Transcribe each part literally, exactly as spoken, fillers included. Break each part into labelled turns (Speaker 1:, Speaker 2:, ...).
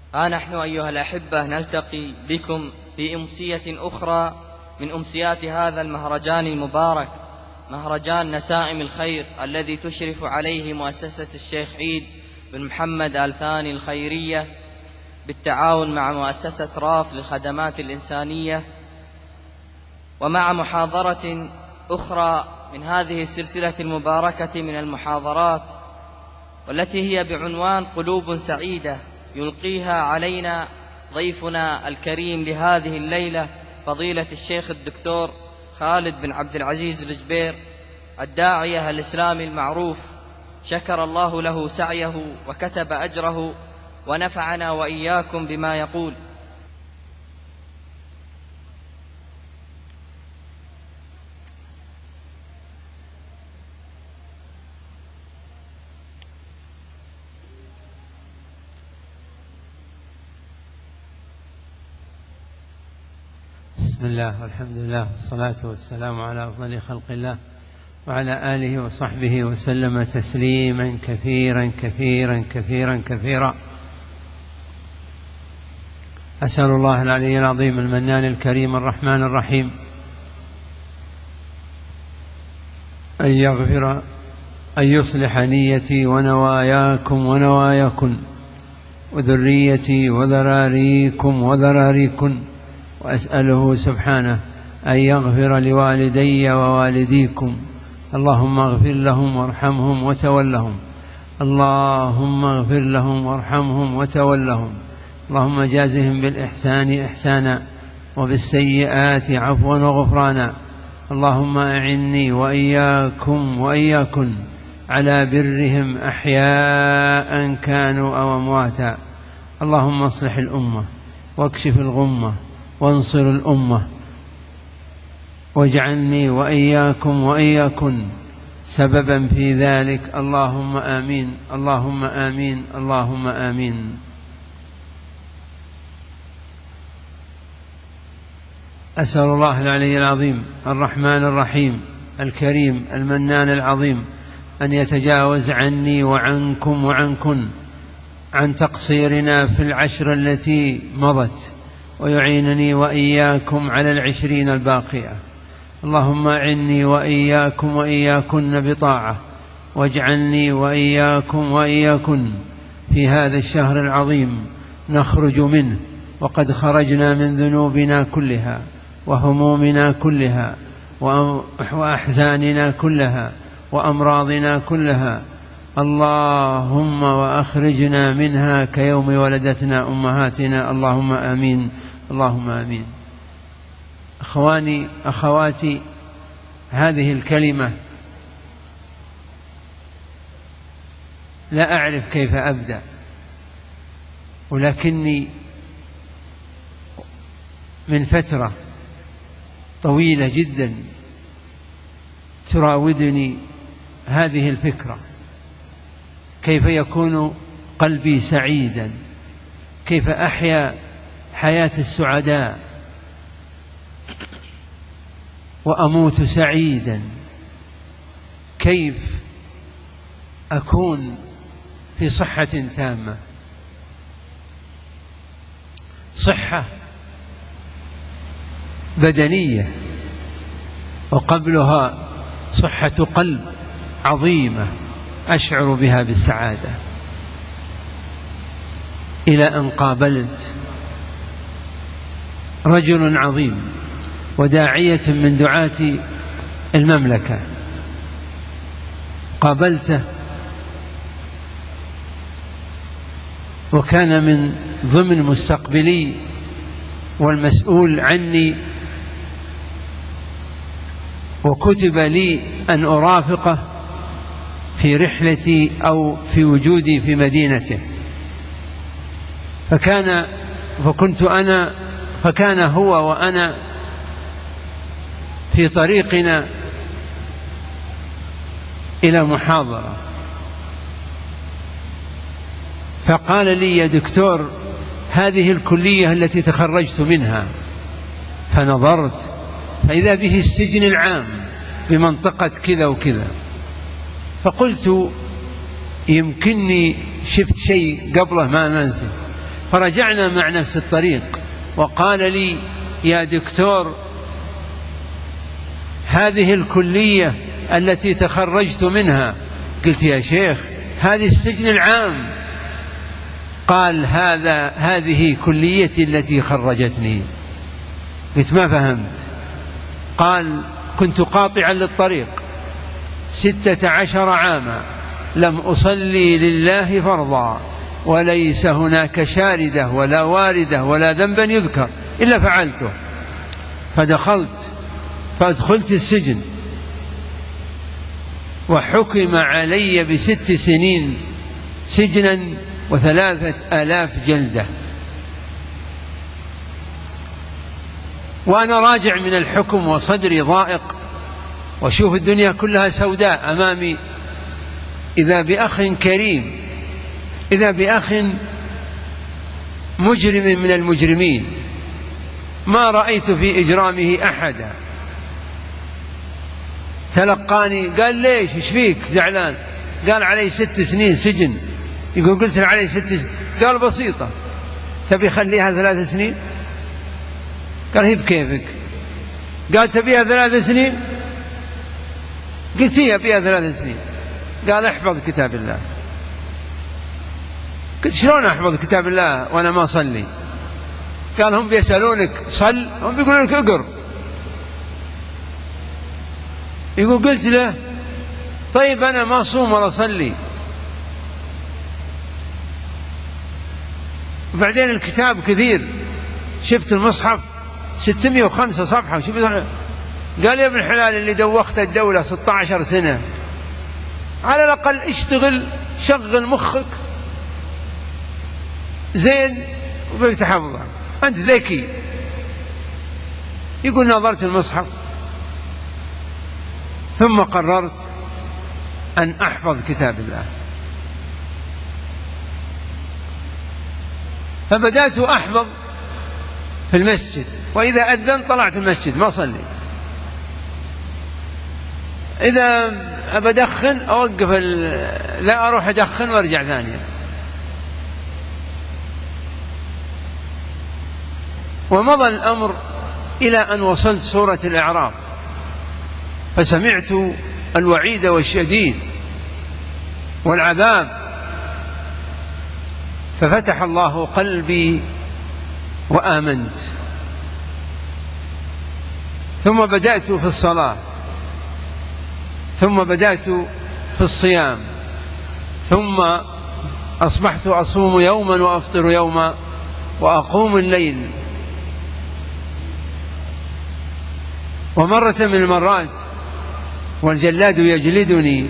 Speaker 1: ها نحن أيها الأحبة نلتقي بكم في أمسية أخرى من أمسيات هذا المهرجان المبارك، مهرجان نسائم الخير الذي تشرف عليه مؤسسة الشيخ عيد بن محمد آل ثاني الخيرية بالتعاون مع مؤسسة راف للخدمات الإنسانية، ومع محاضرة أخرى من هذه السلسلة المباركة من المحاضرات، والتي هي بعنوان قلوب سعيدة، يلقيها علينا ضيفنا الكريم لهذه الليلة فضيلة الشيخ الدكتور خالد بن عبد العزيز الجبير، الداعية الإسلامي المعروف، شكر الله له سعيه وكتب أجره ونفعنا وإياكم بما يقول.
Speaker 2: بسم الله والحمد لله والصلاة والسلام على أفضل خلق الله وعلى آله وصحبه وسلم تسليما كثيرا كثيرا كثيرا كثيرا. أسأل الله العلي العظيم المنان الكريم الرحمن الرحيم أن يغفر أن يصلح نيتي ونواياكم ونواياكم وذريتي وذراريكم وذراريكم، وأسأله سبحانه أن يغفر لوالدي ووالديكم. اللهم اغفر لهم وارحمهم وتولهم، اللهم اغفر لهم وارحمهم وتولهم، اللهم جازهم بالإحسان إحسانا وبالسيئات عفوا وغفرانا. اللهم أعني وإياكم وإياكم على برهم أحياء كانوا أو أمواتا. اللهم اصلح الأمة واكشف الغمة وانصر الأمة، واجعلني وإياكم وإياكم سببا في ذلك. اللهم آمين اللهم آمين اللهم آمين. أسأل الله العلي العظيم الرحمن الرحيم الكريم المنان العظيم أن يتجاوز عني وعنكم وعنكن عن تقصيرنا في العشر التي مضت، ويعينني وإياكم على العشرين الباقية. اللهم أعني وإياكم وإياكن بطاعة، واجعلني وإياكم وإياكن في هذا الشهر العظيم نخرج منه وقد خرجنا من ذنوبنا كلها وهمومنا كلها وأحزاننا كلها وأمراضنا كلها. اللهم وأخرجنا منها كيوم ولدتنا أمهاتنا. اللهم آمين اللهم آمين. أخواني أخواتي، هذه الكلمة لا أعرف كيف أبدأ، ولكني من فترة طويلة جدا تراودني هذه الفكرة، كيف يكون قلبي سعيدا، كيف أحيا حياة السعداء وأموت سعيدا، كيف أكون في صحة تامة، صحة بدنية وقبلها صحة قلب عظيمة أشعر بها بالسعادة، إلى أن قابلت رجل عظيم وداعية من دعاة المملكة. قابلته وكان من ضمن مستقبلي والمسؤول عني، وكتب لي أن أرافقه في رحلتي أو في وجودي في مدينته، فكان فكنت أنا فكان هو وأنا في طريقنا إلى محاضرة، فقال لي: يا دكتور، هذه الكلية التي تخرجت منها. فنظرت فإذا به السجن العام بمنطقة كذا وكذا، فقلت يمكنني شفت شيء قبله ما ننسى، فرجعنا مع نفس الطريق، وقال لي: يا دكتور، هذه الكلية التي تخرجت منها. قلت: يا شيخ، هذه السجن العام. قال: هذا هذه كليتي التي خرجتني. قلت: ما فهمت. قال: كنت قاطعا للطريق ستة عشر عاما، لم أصلي لله فرضا، وليس هناك شاردة ولا واردة ولا ذنبا يذكر إلا فعلته، فدخلت فأدخلت السجن، وحكم علي بست سنين سجنا وثلاثة آلاف جلدة. وأنا راجع من الحكم وصدري ضائق، وشوف الدنيا كلها سوداء أمامي، إذا بأخ كريم، إذا بأخ مجرم من المجرمين ما رأيت في إجرامه أحدا. تلقاني قال: ليش؟ إيش فيك زعلان؟ قال: علي ست سنين سجن. يقول: قلت له علي ست سنين. قال: بسيطة، تبي خليها ثلاث سنين؟ قال: هي بكيفك. قال: تبيها ثلاث سنين؟ قلت: هي بيها ثلاث سنين. قال: احفظ كتاب الله. قلت: شلون أحفظ كتاب الله وأنا ما أصلي؟ قال: هم بيسألونك صل، هم بيقولون لك اقر. يقول: قلت له: طيب أنا ما أصوم ولا أصلي. وبعدين الكتاب كثير، شفت المصحف ستمائة وخمسة صفحة. قال: يا ابن الحلال، اللي دوخت الدولة ستة عشر سنة، على الأقل اشتغل، شغل مخك زين وبتحفظها، أنت ذكي. يقول: نظرت المصحف ثم قررت أن أحفظ كتاب الله، فبدأت أحفظ في المسجد، وإذا أذن طلعت المسجد ما صلي. إذا أبدخن أوقف، لا أروح أدخن وأرجع ثانية. ومضى الأمر إلى أن وصلت سورة الأعراف، فسمعت الوعيد والشديد والعذاب، ففتح الله قلبي وآمنت. ثم بدأت في الصلاة، ثم بدأت في الصيام، ثم أصبحت أصوم يوما وأفطر يوما وأقوم الليل. ومرة من المرات والجلاد يجلدني،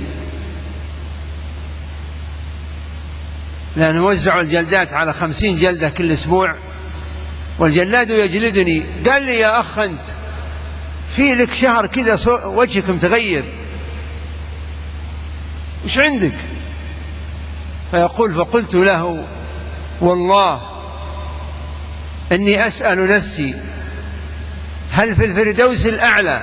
Speaker 2: لأن نوزع الجلدات على خمسين جلدة كل أسبوع، والجلاد يجلدني. قال لي: يا أخ، أنت في لك شهر كذا وجهك متغير، وش عندك؟ فيقول: فقلت له: والله إني أسأل نفسي هل في الفردوس الأعلى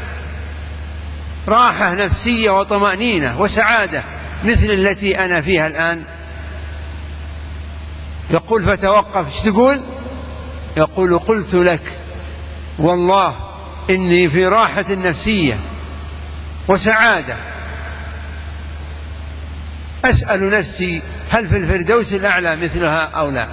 Speaker 2: راحة نفسية وطمأنينة وسعادة مثل التي أنا فيها الآن؟ يقول: فتوقف. ايش تقول؟ يقول: قلت لك والله إني في راحة نفسية وسعادة، أسأل نفسي هل في الفردوس الأعلى مثلها أو لا.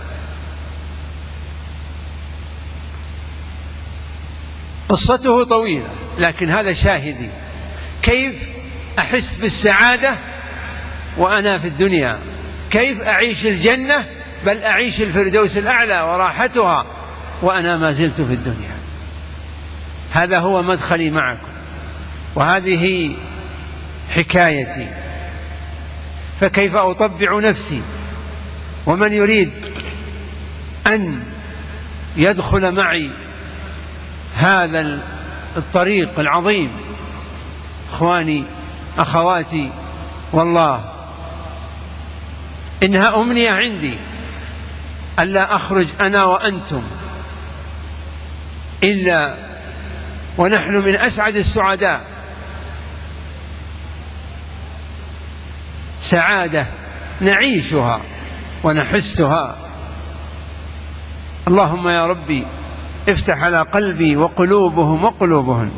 Speaker 2: قصته طويلة، لكن هذا شاهدي كيف أحس بالسعادة وأنا في الدنيا، كيف أعيش الجنة بل أعيش الفردوس الأعلى وراحتها وأنا ما زلت في الدنيا. هذا هو مدخلي معكم، وهذه حكايتي. فكيف أطبع نفسي؟ ومن يريد أن يدخل معي هذا الطريق العظيم، إخواني أخواتي، والله إنها أمنية عندي ألا أخرج أنا وأنتم إلا ونحن من أسعد السعداء، سعادة نعيشها ونحسها اللهم يا ربي افتح على قلبي وقلوبهم وقلوبهن.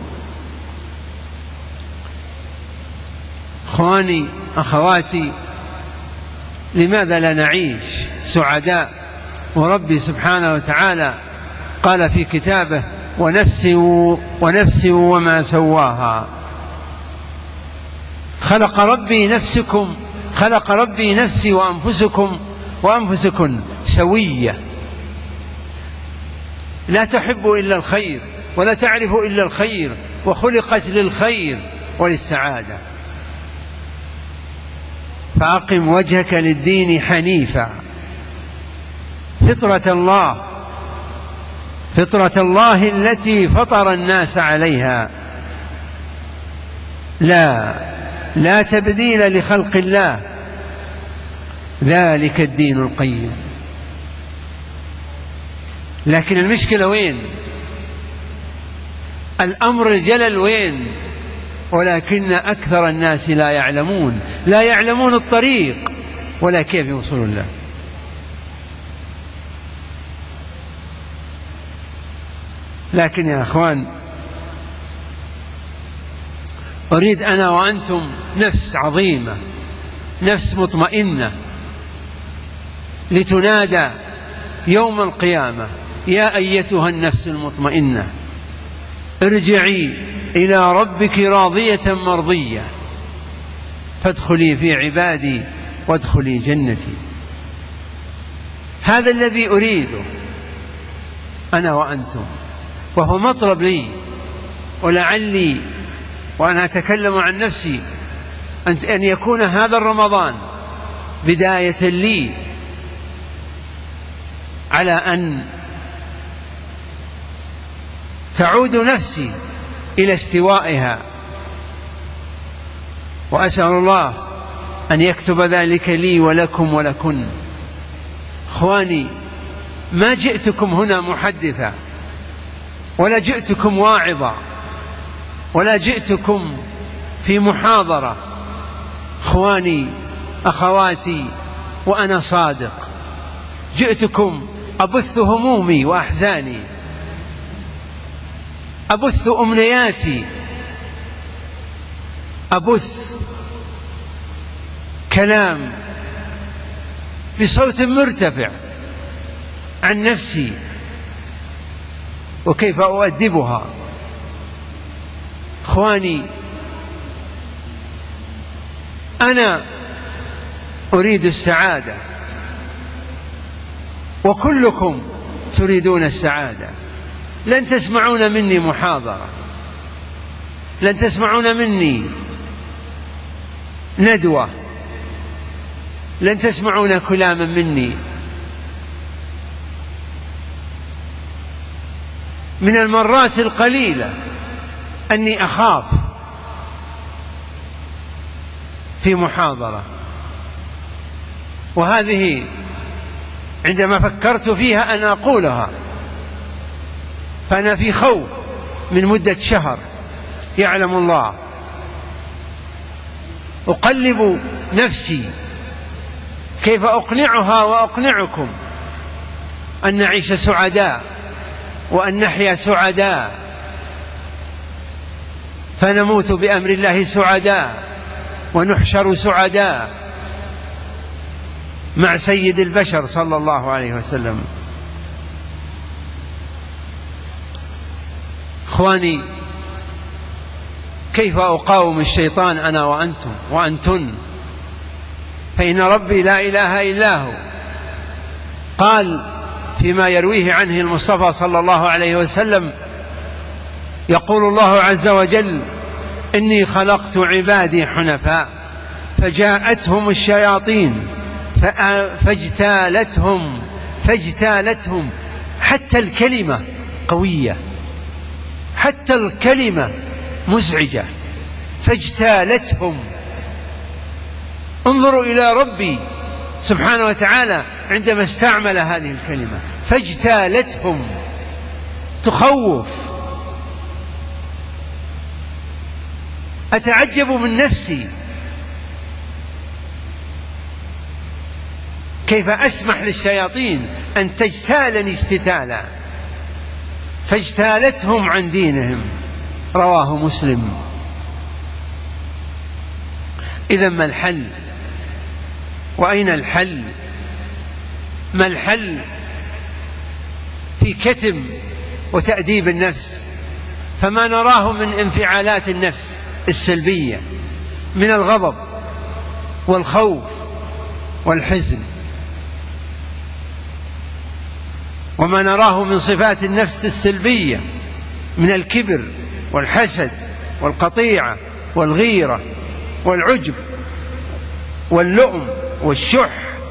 Speaker 2: إخواني أخواتي، لماذا لا نعيش سعداء؟ وربي سبحانه وتعالى قال في كتابه: ونفس ونفس وما سواها. خلق ربي نفسكم خلق ربي نفسي وأنفسكم وأنفسكن سوية، لا تحب إلا الخير ولا تعرف إلا الخير، وخلقت للخير وللسعادة. فأقم وجهك للدين حنيفا، فطرة الله فطرة الله التي فطر الناس عليها، لا لا تبديل لخلق الله، ذلك الدين القيم. لكن المشكلة وين؟ الأمر الجلل وين؟ ولكن أكثر الناس لا يعلمون لا يعلمون الطريق ولا كيف يوصلون له. لكن يا أخوان، أريد أنا وأنتم نفس عظيمة، نفس مطمئنة، لتنادى يوم القيامة: يا أيتها النفس المطمئنة ارجعي إلى ربك راضية مرضية فادخلي في عبادي وادخلي جنتي. هذا الذي أريده أنا وأنتم، وهو مطلب لي، ولعلي وأنا أتكلم عن نفسي أن يكون هذا الرمضان بداية لي على أن تعود نفسي إلى استوائها، وأسأل الله أن يكتب ذلك لي ولكم ولكن. إخواني، ما جئتكم هنا محدثا، ولا جئتكم واعظا، ولا جئتكم في محاضرة. إخواني أخواتي، وأنا صادق، جئتكم أبث همومي وأحزاني، أبث أمنياتي، أبث كلام بصوت مرتفع عن نفسي وكيف أؤدبها. إخواني، أنا أريد السعادة، وكلكم تريدون السعادة. لن تسمعون مني محاضرة، لن تسمعون مني ندوة، لن تسمعون كلاما مني. من المرات القليلة أني أخاف في محاضرة، وهذه عندما فكرت فيها أن أقولها، فأنا في خوف من مدة شهر، يعلم الله. أقلب نفسي كيف أقنعها وأقنعكم أن نعيش سعداء، وأن نحيا سعداء، فنموت بأمر الله سعداء، ونحشر سعداء مع سيد البشر صلى الله عليه وسلم. إخواني، كيف أقاوم الشيطان أنا وأنتم وأنتن؟ فإن ربي لا إله إلا هو قال فيما يرويه عنه المصطفى صلى الله عليه وسلم، يقول الله عز وجل: إني خلقت عبادي حنفاء فجاءتهم الشياطين فاجتالتهم فاجتالتهم حتى الكلمة قوية، حتى الكلمة مزعجة، فاجتالتهم. انظروا إلى ربي سبحانه وتعالى عندما استعمل هذه الكلمة، فاجتالتهم، تخوف. أتعجب من نفسي كيف أسمح للشياطين أن تجتالني اجتتالا، فاجتالتهم عن دينهم. رواه مسلم. إذن ما الحل؟ وأين الحل؟ ما الحل في كتم وتأديب النفس؟ فما نراه من انفعالات النفس السلبية من الغضب والخوف والحزن، وما نراه من صفات النفس السلبية من الكبر والحسد والقطيعة والغيرة والعجب واللؤم والشح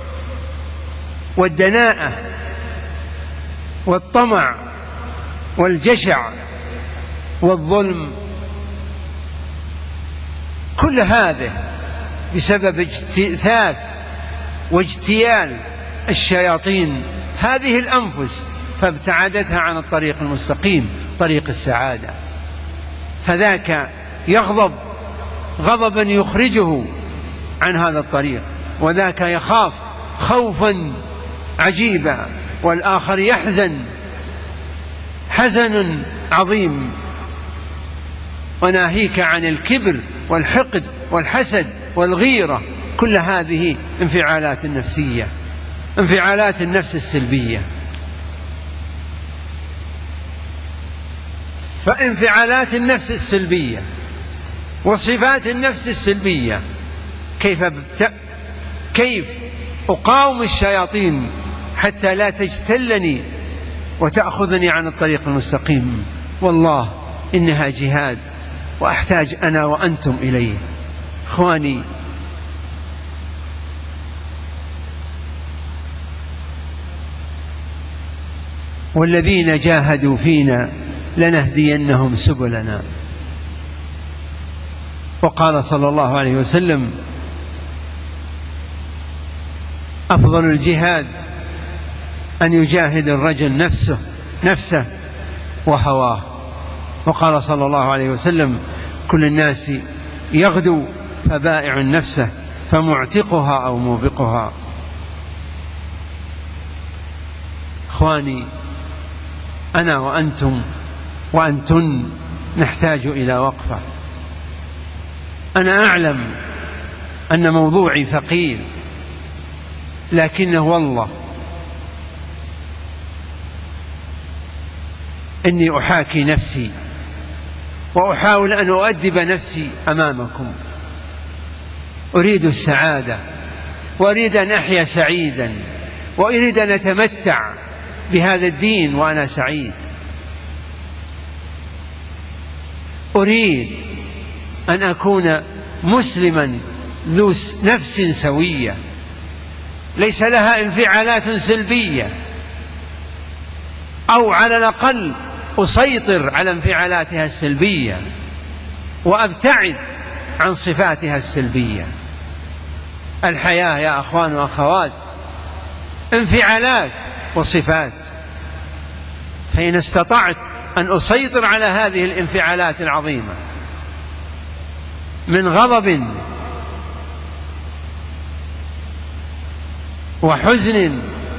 Speaker 2: والدناءة والطمع والجشع والظلم، كل هذا بسبب اجتثاث واجتيال الشياطين هذه الأنفس، فابتعدتها عن الطريق المستقيم، طريق السعادة. فذاك يغضب غضبا يخرجه عن هذا الطريق، وذاك يخاف خوفا عجيبا، والآخر يحزن حزن عظيم. وناهيك عن الكبر والحقد والحسد والغيرة، كل هذه انفعالات نفسية، انفعالات النفس السلبية. فانفعالات النفس السلبية وصفات النفس السلبية كيف بت... كيف أقاوم الشياطين حتى لا تجتلني وتأخذني عن الطريق المستقيم؟ والله إنها جهاد، وأحتاج أنا وأنتم إليه. إخواني، والذين جاهدوا فينا لنهدينهم سبلنا. وقال صلى الله عليه وسلم: أفضل الجهاد أن يجاهد الرجل نفسه نفسه وهواه. وقال صلى الله عليه وسلم: كل الناس يغدو فبائع نفسه فمعتقها أو موبقها. إخواني، أنا وأنتم وأنتن نحتاج إلى وقفة. أنا أعلم أن موضوعي ثقيل، لكنه والله إني أحاكي نفسي وأحاول أن أؤدب نفسي أمامكم. أريد السعادة، وأريد أن أحيا سعيدا، وأريد أن أتمتع بهذا الدين وأنا سعيد. أريد أن أكون مسلما ذو نفس سوية ليس لها انفعالات سلبية، أو على الأقل أسيطر على انفعالاتها السلبية وأبتعد عن صفاتها السلبية. الحياة يا أخوان وأخوات انفعالات وصفات، فإن استطعت أن أسيطر على هذه الانفعالات العظيمة من غضب وحزن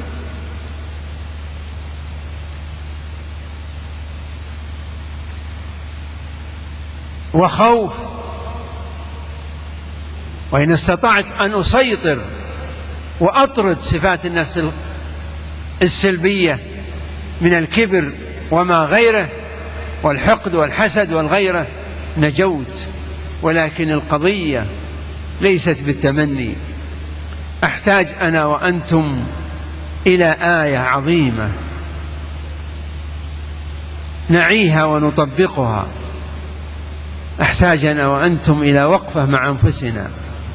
Speaker 2: وخوف، وإن استطعت أن أسيطر وأطرد صفات النفس السلبية من الكبر وما غيره والحقد والحسد والغيرة، نجوت. ولكن القضية ليست بالتمني. أحتاج أنا وأنتم إلى آية عظيمة نعيها ونطبقها. أحتاج أنا وأنتم إلى وقفة مع أنفسنا.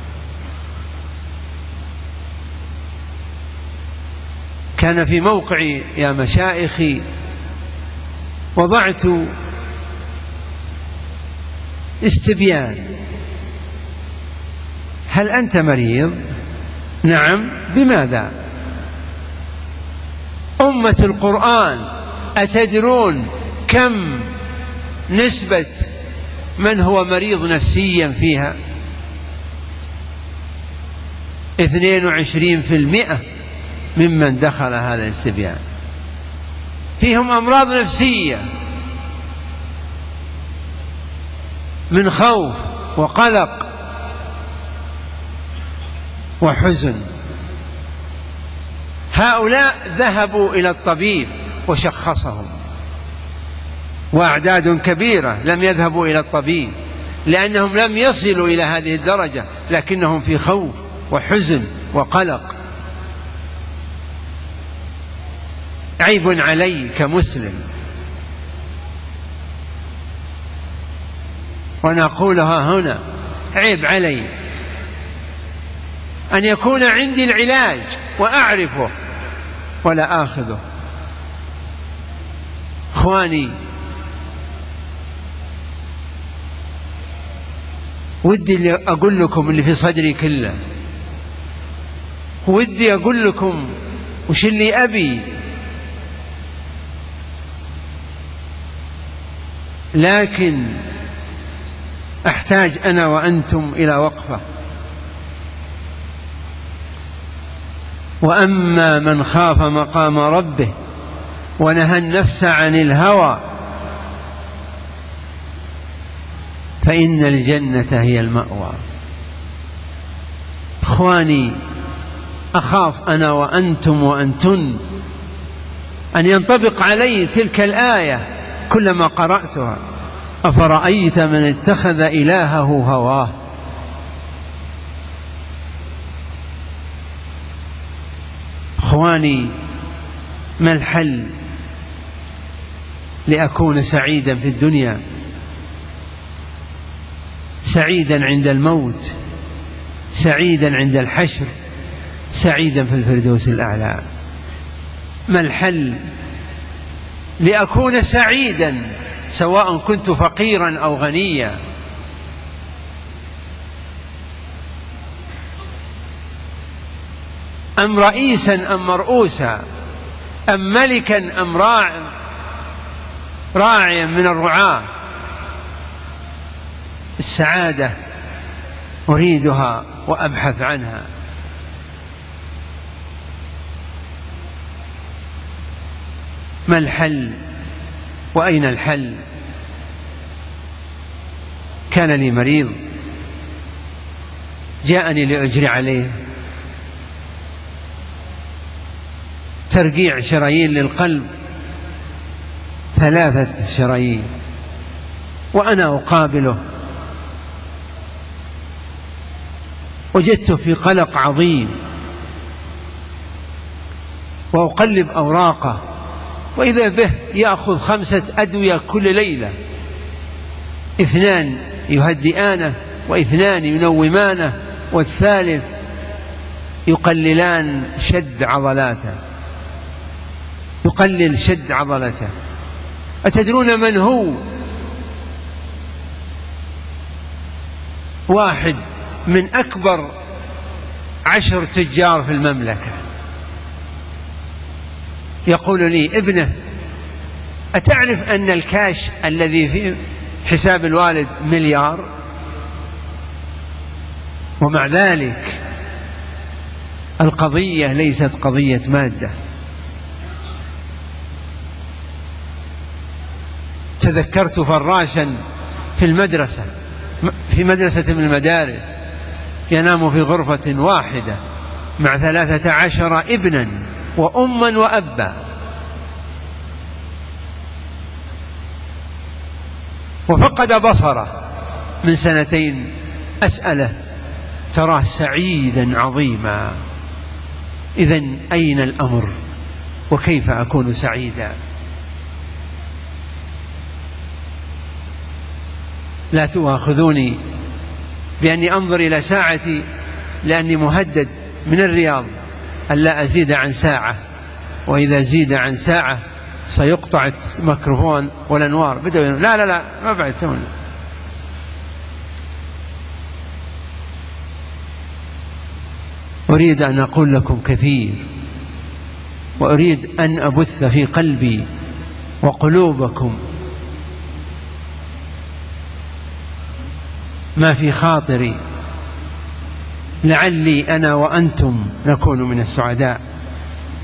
Speaker 2: كان في موقعي يا مشايخي وضعت استبيان: هل أنت مريض؟ نعم. بماذا؟ أمة القرآن أتدرون كم نسبة من هو مريض نفسيا فيها؟ اثنين وعشرين في المئة ممن دخل هذا الاستبيان. فيهم أمراض نفسية من خوف وقلق وحزن. هؤلاء ذهبوا إلى الطبيب وشخصهم، وأعداد كبيرة لم يذهبوا إلى الطبيب لأنهم لم يصلوا إلى هذه الدرجة، لكنهم في خوف وحزن وقلق. عيب علي كمسلم، ونقولها هنا، عيب علي أن يكون عندي العلاج وأعرفه ولا آخذه. إخواني، ودي اللي أقول لكم اللي في صدري كله، ودي أقول لكم وش اللي أبي، لكن أحتاج أنا وأنتم إلى وقفة. وأما من خاف مقام ربه ونهى النفس عن الهوى فإن الجنة هي المأوى. إخواني، أخاف أنا وأنتم وأنتن أن ينطبق علي تلك الآية كلما قرأتها: أفرأيت من اتخذ إلهه هواه. إخواني، ما الحل لأكون سعيدا في الدنيا، سعيدا عند الموت، سعيدا عند الحشر، سعيدا في الفردوس الأعلى؟ ما الحل لأكون سعيدا سواء كنت فقيرا أو غنيا؟ أم رئيسا أم مرؤوسا، أم ملكا أم راع راعيا من الرعاة؟ السعادة أريدها وأبحث عنها. ما الحل وأين الحل؟ كان لي مريض جاءني لأجري عليه ترقيع شرايين للقلب، ثلاثة شرايين، وأنا أقابله وجدته في قلق عظيم، وأقلب أوراقه وإذا به يأخذ خمسة أدوية كل ليلة، اثنان يهدئانه واثنان ينومانه والثالث يقللان شد عضلاته، يقلل شد عضلته. أتدرون من هو؟ واحد من أكبر عشر تجار في المملكة. يقول لي: ابنه، أتعرف أن الكاش الذي في حساب الوالد مليار؟ ومع ذلك القضية ليست قضية مادة. تذكرت فراشا في المدرسة، في مدرسة من المدارس، ينام في غرفة واحدة مع ثلاثة عشر ابنا وأما وأبا، وفقد بصره من سنتين. أسأله: تراه سعيدا عظيما، إذن أين الأمر وكيف أكون سعيدا؟ لا تؤاخذوني بأني أنظر إلى ساعتي، لأني مهدد من الرياض ألا أزيد عن ساعة، وإذا زيد عن ساعة سيقطع الميكروفون والأنوار. بدأوا لا لا لا ما بعد تمنى. أريد أن أقول لكم كثير، وأريد أن أبث في قلبي وقلوبكم ما في خاطري، لعلي أنا وأنتم نكون من السعداء.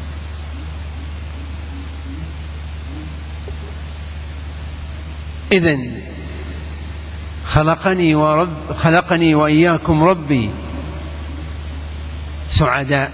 Speaker 2: إذن خلقني ورب خلقني وإياكم ربي سعداء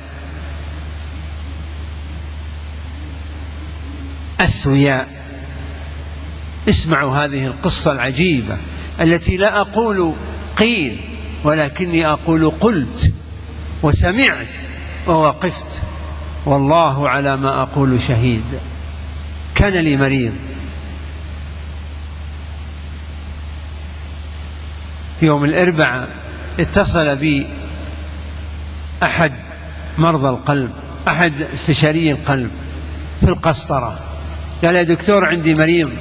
Speaker 2: أسوياء. اسمعوا هذه القصة العجيبة التي لا أقول قيل ولكني أقول قلت وسمعت ووقفت، والله على ما أقول شهيد. كان لي مريض يوم الأربعاء، اتصل بي أحد مرضى القلب، أحد استشاري القلب في القسطرة، قال يا دكتور عندي مريض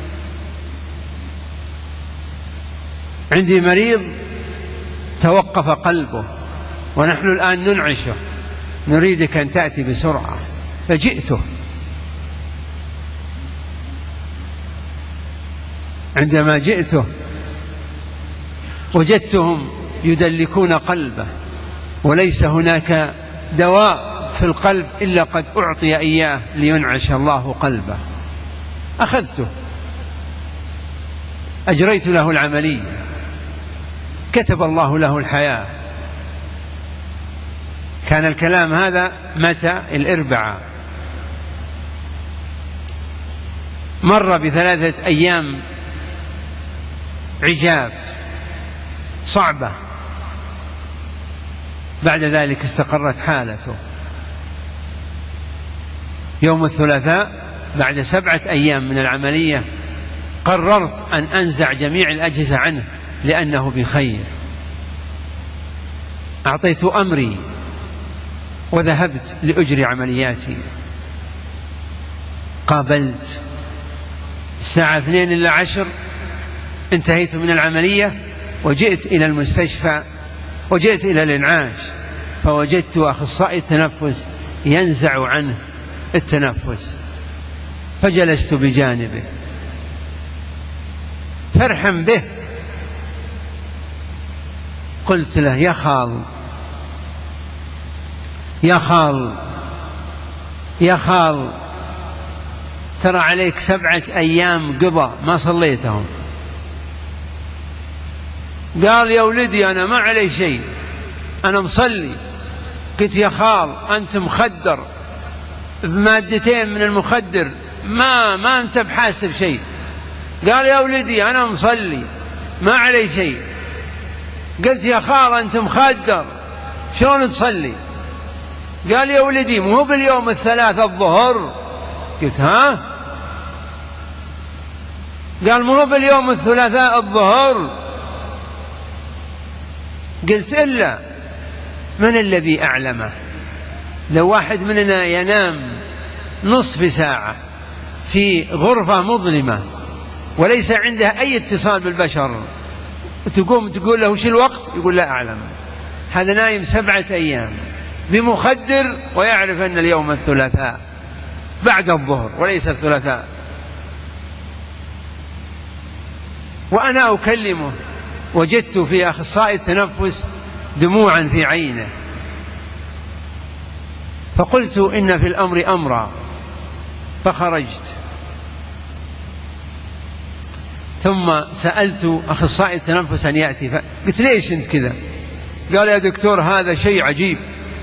Speaker 2: عندي مريض توقف قلبه ونحن الآن ننعشه، نريدك أن تأتي بسرعة. فجئته. عندما جئته وجدتهم يدلكون قلبه، وليس هناك دواء في القلب إلا قد أعطي إياه لينعش الله قلبه. أخذته أجريت له العملية، كتب الله له الحياة. كان الكلام هذا متى؟ الأربعاء. مر بثلاثة أيام عجاف صعبة، بعد ذلك استقرت حالته. يوم الثلاثاء بعد سبعة أيام من العملية قررت أن أنزع جميع الأجهزة عنه لأنه بخير. أعطيت أمري وذهبت لأجري عملياتي. قابلت الساعة اثنين إلى عشر، انتهيت من العملية وجئت إلى المستشفى وجئت إلى الإنعاش، فوجدت أخصائي التنفس ينزع عنه التنفس، فجلست بجانبه فرحا به. قلت له يا خال يا خال يا خال ترى عليك سبعة أيام قضى ما صليتهم. قال يا ولدي أنا ما علي شيء، أنا مصلي. قلت يا خال أنت مخدر بمادتين من المخدر، ما ما أنت بحاسب شيء. قال يا ولدي أنا مصلي ما علي شيء. قلت يا خال أنت مخدر شلون تصلي؟ قال يا ولدي مو باليوم الثلاث الظهر. قلت ها؟ قال مو باليوم الثلاثاء الظهر. قلت إلا من الذي أعلمه؟ لو واحد مننا ينام نصف ساعة في غرفة مظلمة وليس عنده أي اتصال بالبشر، تقوم تقول له شو الوقت؟ يقول لا أعلم. هذا نايم سبعة أيام بمخدر ويعرف أن اليوم الثلاثاء بعد الظهر وليس الثلاثاء. وأنا أكلمه وجدت في أخصائي التنفس دموعا في عينه، فقلت إن في الأمر أمرا، فخرجت. ثم سألت أخصائي التنفس أن يأتي، قلت ليش أنت كذا؟ قال يا دكتور هذا شيء عجيب.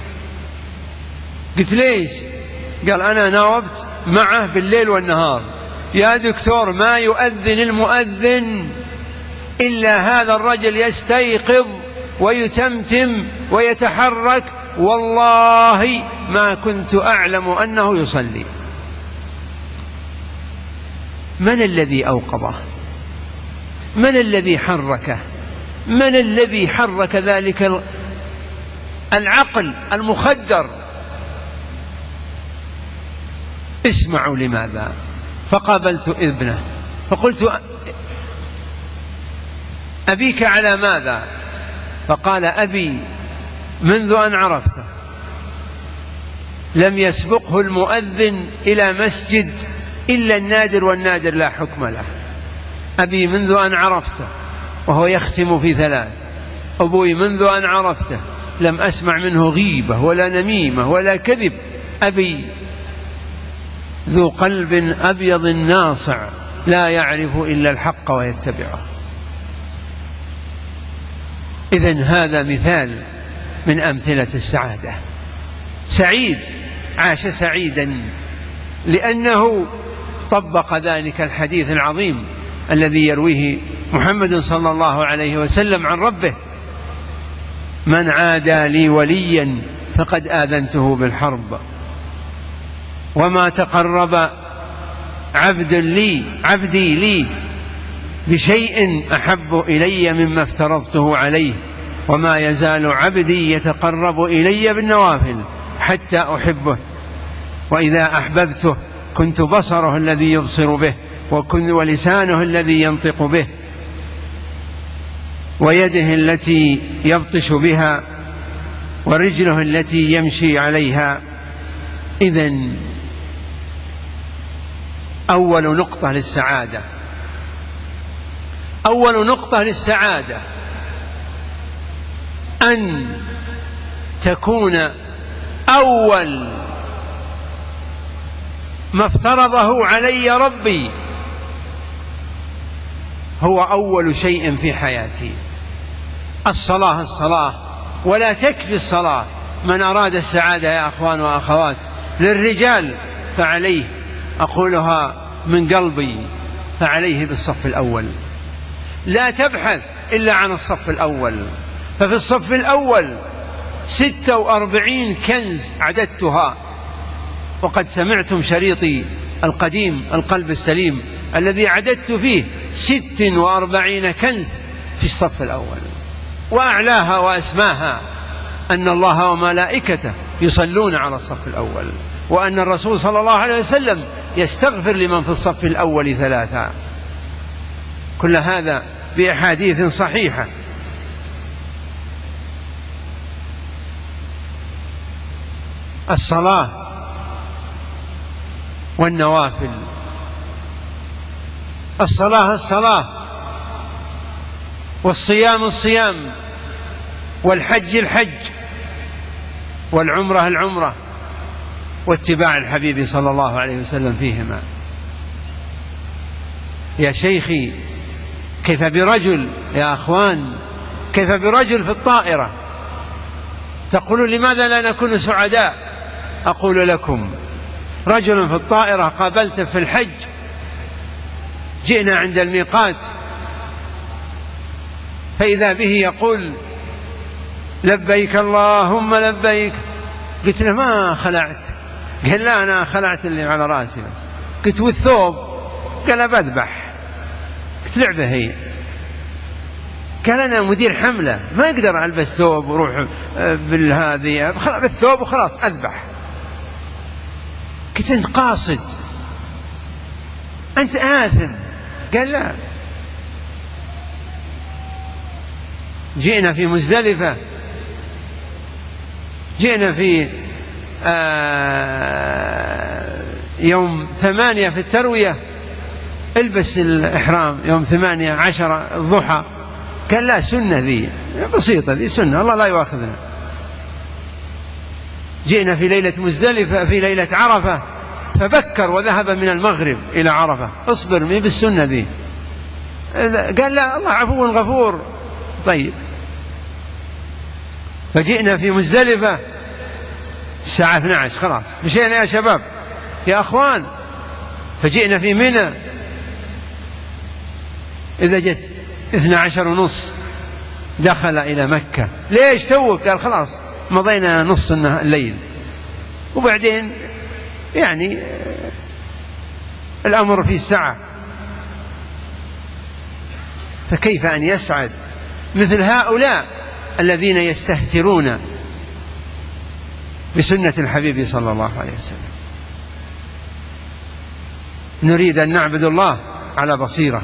Speaker 2: قلت ليش؟ قال أنا ناوبت معه بالليل والنهار، يا دكتور ما يؤذن المؤذن إلا هذا الرجل يستيقظ ويتمتم ويتحرك، والله ما كنت أعلم أنه يصلي. من الذي أوقظه؟ من الذي حركه؟ من الذي حرك ذلك العقل المخدر؟ اسمعوا لماذا. فقابلت ابنه فقلت أبيك على ماذا؟ فقال أبي منذ أن عرفته لم يسبقه المؤذن إلى مسجد إلا النادر، والنادر لا حكم له. أبي منذ أن عرفته وهو يختم في ثلاث. أبوي منذ أن عرفته لم أسمع منه غيبة ولا نميمة ولا كذب. أبي ذو قلب أبيض ناصع لا يعرف إلا الحق ويتبعه. إذن هذا مثال من أمثلة السعادة. سعيد عاش سعيدا لأنه طبق ذلك الحديث العظيم الذي يرويه محمد صلى الله عليه وسلم عن ربه: من عادى لي وليا فقد آذنته بالحرب، وما تقرب عبد لي عبدي لي بشيء أحب إلي مما افترضته عليه، وما يزال عبدي يتقرب إلي بالنوافل حتى أحبه، وإذا أحببته كنت بصره الذي يبصر به، وكن ولسانه الذي ينطق به، ويده التي يبطش بها، ورجله التي يمشي عليها. إذن أول نقطة للسعادة أول نقطة للسعادة أن تكون أول ما افترضه علي ربي هو أول شيء في حياتي. الصلاة الصلاة ولا تكفي الصلاة. من أراد السعادة يا أخوان وأخوات للرجال فعليه، أقولها من قلبي، فعليه بالصف الأول. لا تبحث إلا عن الصف الأول، ففي الصف الأول ستة وأربعين كنز عددتها، وقد سمعتم شريطي القديم القلب السليم الذي عددت فيه ست وأربعين كنز في الصف الأول، وأعلاها وأسماها أن الله وملائكته يصلون على الصف الأول، وأن الرسول صلى الله عليه وسلم يستغفر لمن في الصف الأول ثلاثا. كل هذا بأحاديث صحيحة. الصلاة والنوافل. الصلاة الصلاة، والصيام الصيام، والحج الحج، والعمرة العمرة، واتباع الحبيب صلى الله عليه وسلم فيهما. يا شيخي كيف برجل يا أخوان كيف برجل في الطائرة؟ تقولون لماذا لا نكون سعداء؟ أقول لكم: رجل في الطائرة قابلت في الحج، جئنا عند الميقات فإذا به يقول: لبيك اللهم لبيك. قلت له: ما خلعت؟ قال: لا أنا خلعت اللي على رأسي بس. قلت: والثوب؟ قال: بذبح. قلت: لعبة هي. قال: أنا مدير حملة ما أقدر ألبس ثوب وروح بالهذه بالثوب وخلاص أذبح. قلت: أنت قاصد، أنت آثم. قال: لا. جئنا في مزدلفة، جئنا في آه يوم ثمانية في التروية، البس الإحرام يوم ثمانية عشر الضحى. قال: لا، سنة ذي بسيطة، ذي سنة، الله لا يؤاخذنا. جئنا في ليلة مزدلفة في ليلة عرفة، فبكر وذهب من المغرب إلى عرفة. اصبر، مي بالسنة ذي. قال: لا، الله عفو غفور. طيب. فجئنا في مزدلفة الساعة اثنتي عشرة، خلاص مشينا يا شباب يا أخوان. فجئنا في منى، إذا جت اثنتي عشرة ونص دخل إلى مكة. ليش توك؟ قال: خلاص مضينا نص الليل، وبعدين يعني الأمر في السعة. فكيف أن يسعد مثل هؤلاء الذين يستهترون بسنة الحبيب صلى الله عليه وسلم؟ نريد أن نعبد الله على بصيرة،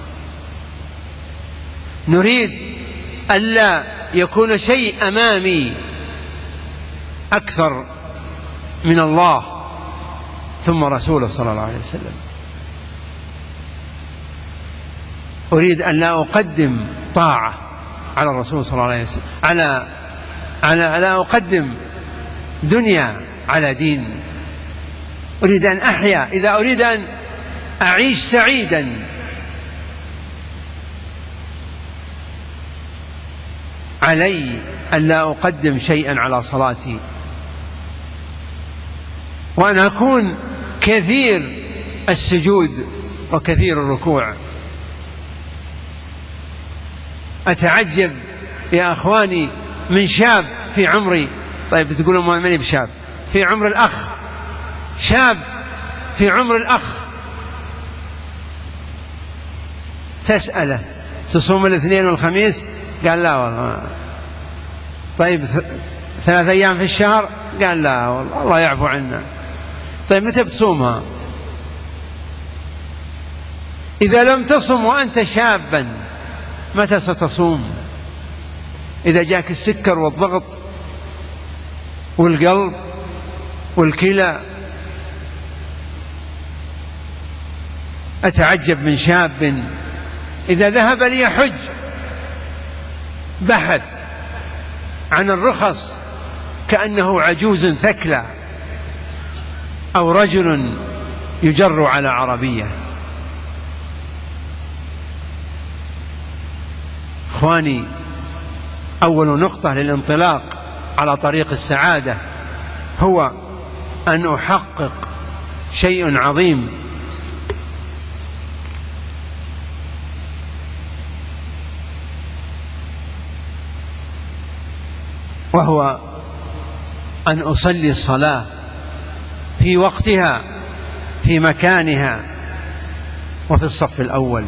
Speaker 2: نريد ألا يكون شيء أمامي أكثر من الله ثم رسوله صلى الله عليه وسلم. أريد أن لا أقدم طاعة على الرسول صلى الله عليه وسلم، على على لا أقدم دنيا على دين. أريد أن أحيا، إذا أريد أن أعيش سعيدا. علي ألا أقدم شيئا على صلاتي، وأن أكون كثير السجود وكثير الركوع. أتعجب يا أخواني من شاب في عمري، طيب تقولون ما مني بشاب، في عمر الأخ، شاب في عمر الأخ، تسأله تصوم الاثنين والخميس؟ قال لا والله. طيب ثلاث أيام في الشهر؟ قال لا والله الله يعفو عنا. طيب متى بتصومها؟ إذا لم تصم وأنت شابا متى ستصوم؟ إذا جاك السكر والضغط والقلب والكلى. أتعجب من شاب إذا ذهب ليحج بحث عن الرخص كأنه عجوز ثكلى أو رجل يجر على عربية. إخواني، أول نقطة للانطلاق على طريق السعادة هو أن أحقق شيء عظيم، وهو أن أصلي الصلاة في وقتها في مكانها وفي الصف الأول.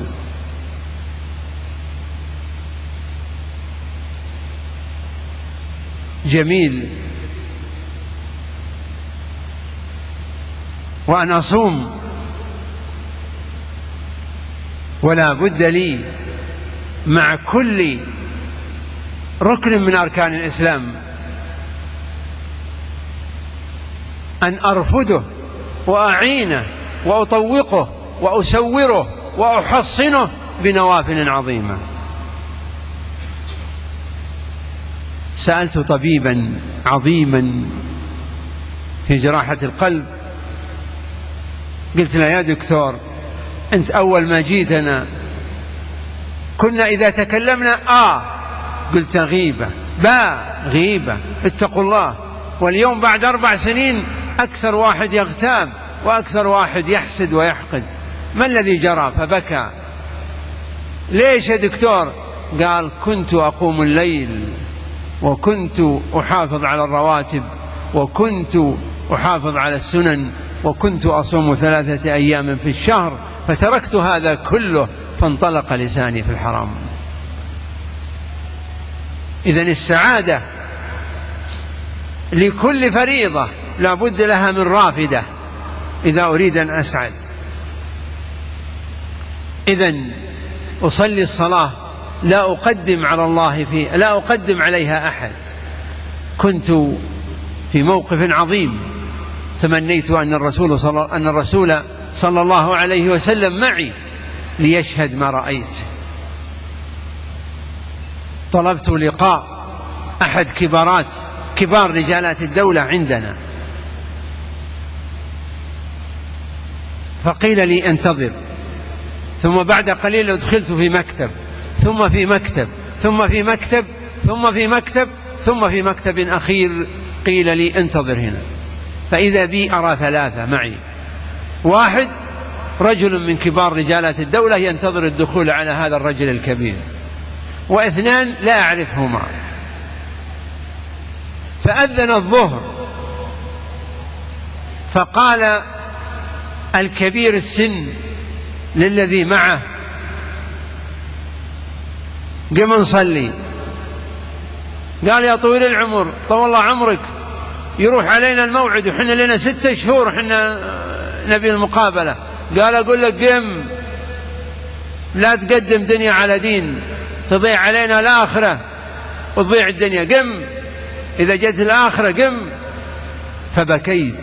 Speaker 2: جميل. وأن أصوم، ولا بد لي مع كل ركن من أركان الإسلام أن أرفده وأعينه وأطوقه وأسوره وأحصنه بنوافل عظيمة. سألت طبيبا عظيما في جراحة القلب، قلت له يا دكتور أنت أول ما جيتنا كنا إذا تكلمنا آه قلت غيبة، باء غيبة، اتقوا الله. واليوم بعد أربع سنين أكثر واحد يغتاب وأكثر واحد يحسد ويحقد. ما الذي جرى؟ فبكى. ليش يا دكتور؟ قال كنت أقوم الليل، وكنت أحافظ على الرواتب، وكنت أحافظ على السنن، وكنت أصوم ثلاثة أيام في الشهر، فتركت هذا كله فانطلق لساني في الحرام. إذن السعادة لكل فريضة لا بد لها من رافدة إذا أريد أن أسعد. إذن أصلي الصلاة لا أقدم على الله في لا أقدم عليها أحد. كنت في موقف عظيم تمنيت أن الرسول صلى أن الرسول صلى الله عليه وسلم معي ليشهد ما رأيت. طلبت لقاء أحد كبارات كبار رجالات الدولة عندنا، فقيل لي انتظر، ثم بعد قليل دخلت في مكتب، ثم في مكتب، ثم في مكتب، ثم في مكتب، ثم في مكتب أخير قيل لي انتظر هنا. فإذا بي أرى ثلاثة معي، واحد رجل من كبار رجالات الدولة ينتظر الدخول على هذا الرجل الكبير، واثنان لا أعرفهما. فأذن الظهر، فقال الكبير السن للذي معه قم نصلي. قال يا طويل العمر طول الله عمرك، يروح علينا الموعد وحنا لنا ستة شهور وحنا نبي المقابلة. قال أقول لك قم، لا تقدم دنيا على دين، تضيع علينا الآخرة وتضيع الدنيا، قم إذا جت الآخرة قم. فبكيت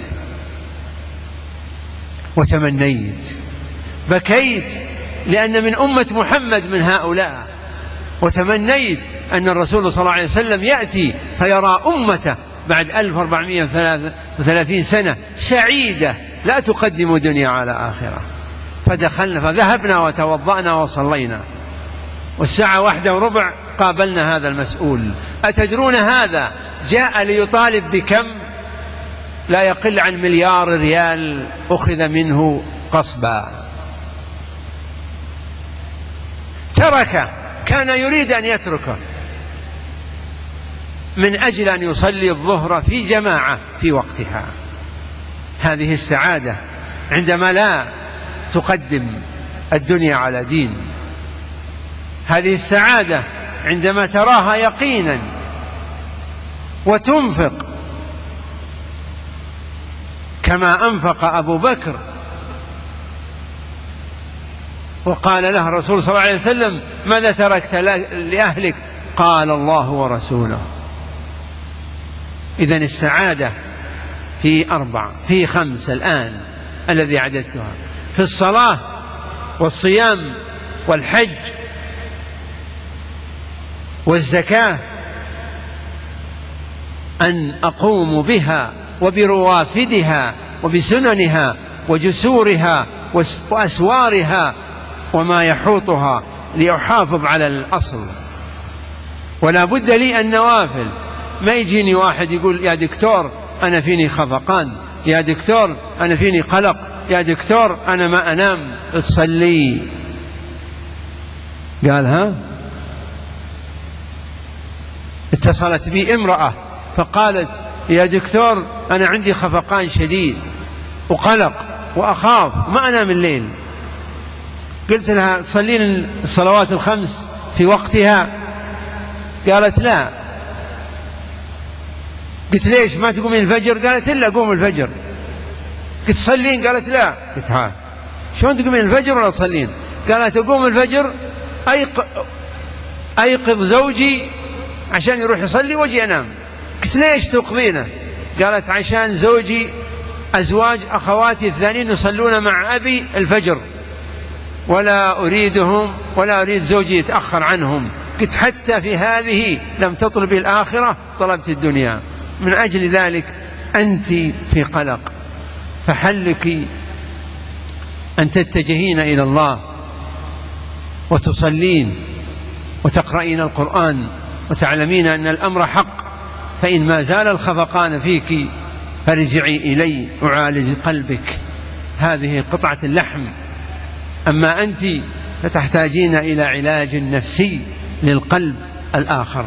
Speaker 2: وتمنيت، بكيت لأن من أمة محمد من هؤلاء، وتمنيت أن الرسول صلى الله عليه وسلم يأتي فيرى أمته بعد ألف وأربعمائة وثلاثين سنة سعيدة لا تقدم دنيا على آخرة. فدخلنا فذهبنا وتوضأنا وصلينا، والساعة واحدة وربع قابلنا هذا المسؤول. أتدرون هذا جاء ليطالب بكم؟ لا يقل عن مليار ريال أخذ منه قصبا. ترك، كان يريد أن يتركه من أجل أن يصلي الظهر في جماعة في وقتها. هذه السعادة عندما لا تقدم الدنيا على دين. هذه السعادة عندما تراها يقينا وتنفق كما أنفق أبو بكر، وقال له الرسول صلى الله عليه وسلم: ماذا تركت لأهلك؟ قال: الله ورسوله. إذن السعادة في أربع في خمس الآن الذي عددتها، في الصلاة والصيام والحج والزكاة، أن أقوم بها وبروافدها وبسننها وجسورها وأسوارها وما يحوطها لأحافظ على الأصل. ولا بد لي النوافل. ما يجيني واحد يقول: يا دكتور أنا فيني خفقان، يا دكتور أنا فيني قلق، يا دكتور أنا ما أنام. تصلي. قال: ها؟ اتصلت بي امرأة فقالت: يا دكتور أنا عندي خفقان شديد وقلق وأخاف ما أنام الليل. قلت لها: تصلين الصلوات الخمس في وقتها؟ قالت: لا. قلت: ليش ما تقومين الفجر؟ قالت: إلا قوم الفجر. قلت: تصلين؟ قالت: لا. قلت: ها شلون تقومين الفجر ولا تصلين؟ قالت: أقوم الفجر أيق... أيقظ زوجي عشان يروح يصلي واجي أنام. قلت: ليش توقظينه؟ قالت: عشان زوجي أزواج أخواتي الثانيين يصلون مع أبي الفجر ولا أريدهم ولا أريد زوجي يتأخر عنهم. قلت: حتى في هذه لم تطلب الآخرة، طلبت الدنيا. من أجل ذلك أنت في قلق، فحلك أن تتجهين إلى الله وتصلين وتقرأين القرآن وتعلمين أن الأمر حق. فإن ما زال الخفقان فيك فارجعي إلي أعالج قلبك، هذه قطعة اللحم. أما أنت فتحتاجين إلى علاج نفسي للقلب الآخر.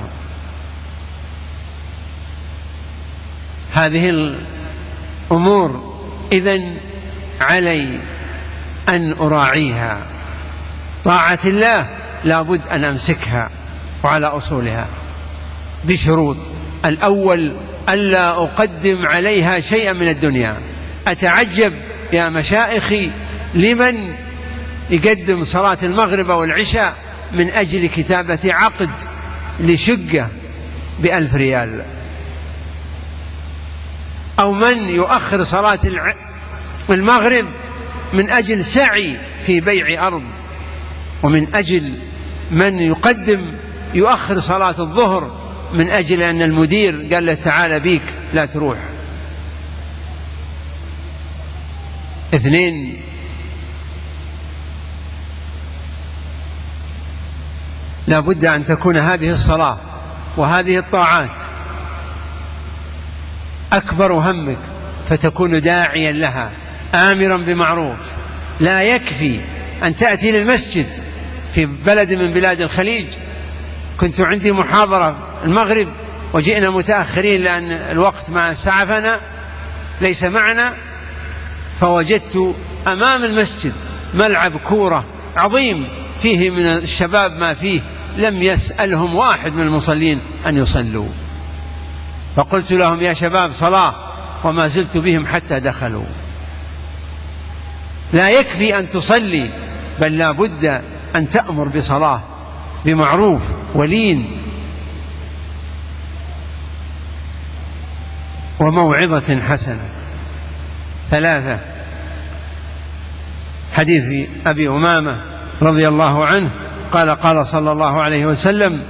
Speaker 2: هذه الأمور إذن علي أن أراعيها. طاعة الله لا بد أن أمسكها وعلى أصولها بشروط. الأول ألا أقدم عليها شيئا من الدنيا. أتعجب يا مشائخي لمن يقدم صلاة المغرب والعشاء من أجل كتابة عقد لشقة بألف ريال، أو من يؤخر صلاة المغرب من أجل سعي في بيع أرض، ومن أجل من يقدم يؤخر صلاة الظهر من أجل أن المدير قال له تعال بيك لا تروح. اثنين، لا بد أن تكون هذه الصلاة وهذه الطاعات أكبر همك، فتكون داعيا لها آمرا بمعروف. لا يكفي أن تأتي للمسجد في بلد من بلاد الخليج. كنت عندي محاضرة المغرب وجئنا متأخرين لأن الوقت ما سعفنا ليس معنا، فوجدت أمام المسجد ملعب كورة عظيم فيه من الشباب ما فيه، لم يسألهم واحد من المصلين أن يصلوا. فقلت لهم يا شباب صلاة، وما زلت بهم حتى دخلوا. لا يكفي أن تصلي، بل لا بد أن تأمر بصلاة بمعروف ولين وموعظة حسنة. ثلاثة، حديث أبي أمامة رضي الله عنه قال قال صلى الله عليه وسلم: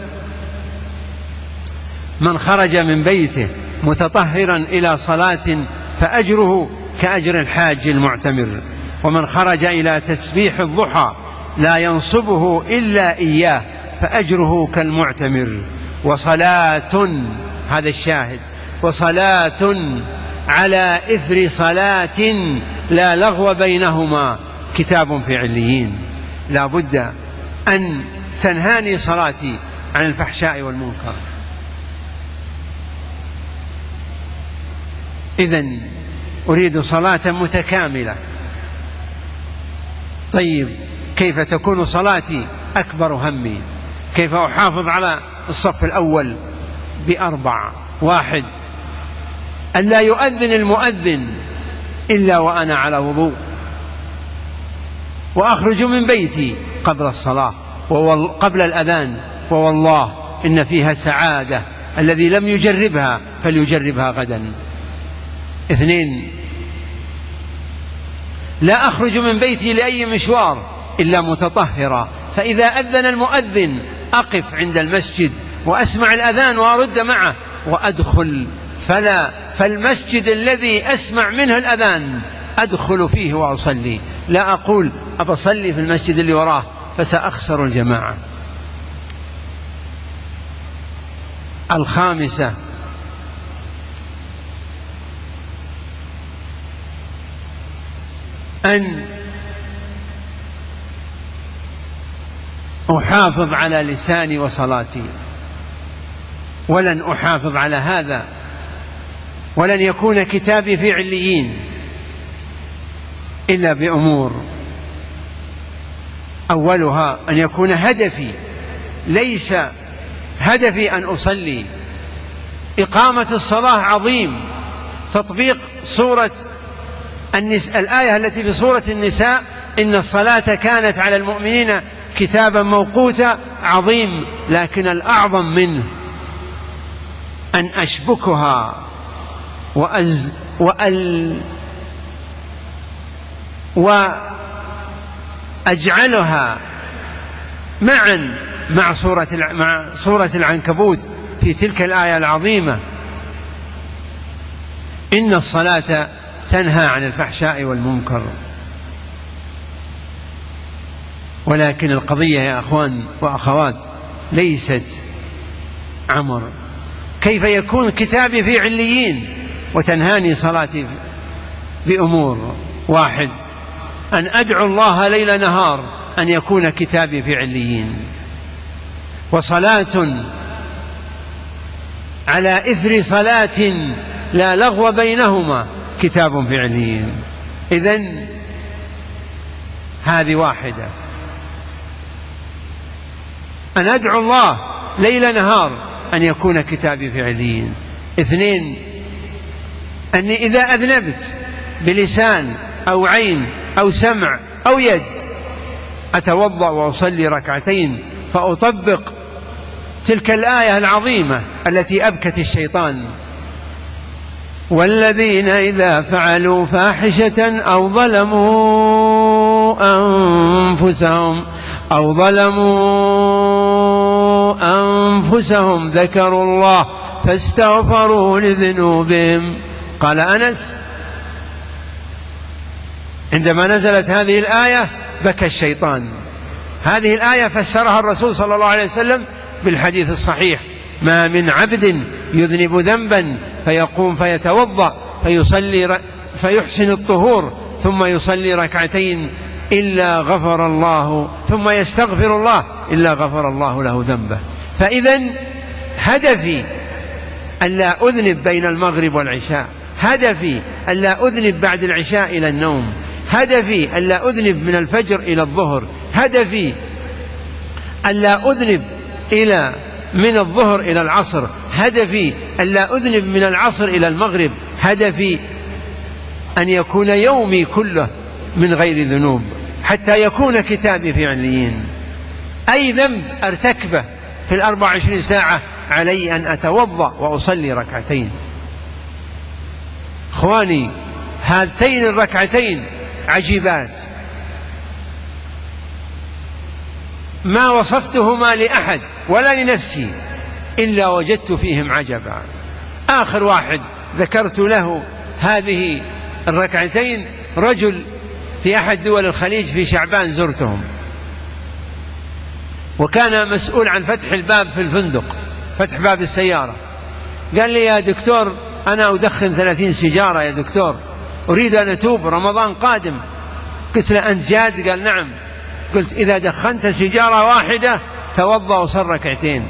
Speaker 2: من خرج من بيته متطهرا إلى صلاة فأجره كأجر الحاج المعتمر. ومن خرج إلى تسبيح الضحى لا ينصبه إلا إياه فأجره كالمعتمر. وصلاة، هذا الشاهد، وصلاة على إثر صلاة لا لغو بينهما كتاب في عليين. لا بد أن تنهاني صلاتي عن الفحشاء والمنكر. إذن أريد صلاة متكاملة. طيب، كيف تكون صلاتي؟ أكبر همي كيف أحافظ على الصف الأول بأربع. واحد، أن لا يؤذن المؤذن إلا وأنا على وضوء، وأخرج من بيتي قبل الصلاة قبل الأذان، ووالله إن فيها سعادة، الذي لم يجربها فليجربها غدا. اثنين، لا أخرج من بيتي لأي مشوار إلا متطهرا، فإذا أذن المؤذن أقف عند المسجد وأسمع الأذان وأرد معه وأدخل، فلا فالمسجد الذي أسمع منه الأذان أدخل فيه وأصلي، لا أقول أبصلي في المسجد اللي وراه فسأخسر الجماعة. الخامسة، أن أحافظ على لساني وصلاتي، ولن أحافظ على هذا ولن يكون كتابي في عليين إلا بأمور. أولها أن يكون هدفي ليس هدفي أن أصلي. إقامة الصلاة عظيم. تطبيق سورة النساء، الآية التي في سورة النساء، إن الصلاة كانت على المؤمنين كتابا موقوتا، عظيم، لكن الأعظم منه أن أشبكها وأز وأل وأجعلها معا مع سورة مع سورة العنكبوت في تلك الآية العظيمة: إن الصلاة تنهى عن الفحشاء والمنكر. ولكن القضية يا أخوان وأخوات ليست عمر كيف يكون كتابي في عليين وتنهاني صلاتي بأمور. واحد، أن أدعو الله ليل نهار أن يكون كتابي في عليين. وصلاة على إثر صلاة لا لغو بينهما كتاب في عليين. إذن هذه واحدة، أن أدعو الله ليل نهار أن يكون كتابي في عليين. اثنين، أني إذا أذنبت بلسان أو عين أو سمع أو يد أتوضأ وأصلي ركعتين فأطبق تلك الآية العظيمة التي أبكت الشيطان: والذين إذا فعلوا فاحشة أو ظلموا أنفسهم أو ظلموا أنفسهم ذكروا الله فاستغفروا لذنوبهم. قال أنس: عندما نزلت هذه الآية بكى الشيطان. هذه الآية فسرها الرسول صلى الله عليه وسلم بالحديث الصحيح: ما من عبد يذنب ذنبا فيقوم فيتوضأ فيصلي فيحسن الطهور ثم يصلي ركعتين إلا غفر الله ثم يستغفر الله إلا غفر الله له ذنبه. فإذن هدفي ألا أذنب بين المغرب والعشاء، هدفي ألا أذنب بعد العشاء إلى النوم، هدفي ألا أذنب من الفجر إلى الظهر، هدفي ألا أذنب إلى من الظهر إلى العصر، هدفي ألا أذنب من العصر إلى المغرب، هدفي أن يكون يومي كله من غير ذنوب حتى يكون كتابي في عليين. أي ذنب أرتكبه في الأربع وعشرين ساعة علي أن أتوضأ وأصلي ركعتين. إخواني، هاتين الركعتين عجيبات، ما وصفتهما لأحد ولا لنفسي إلا وجدت فيهم عجبا. آخر واحد ذكرت له هذه الركعتين رجل في أحد دول الخليج في شعبان، زرتهم، وكان مسؤول عن فتح الباب في الفندق، فتح باب السيارة. قال لي: يا دكتور أنا أدخن ثلاثين سيجارة يا دكتور، أريد أن أتوب، رمضان قادم. قلت له: أنت جاد؟ قال: نعم. قلت: إذا دخنت سيجارة واحدة توضأ وصل ركعتين.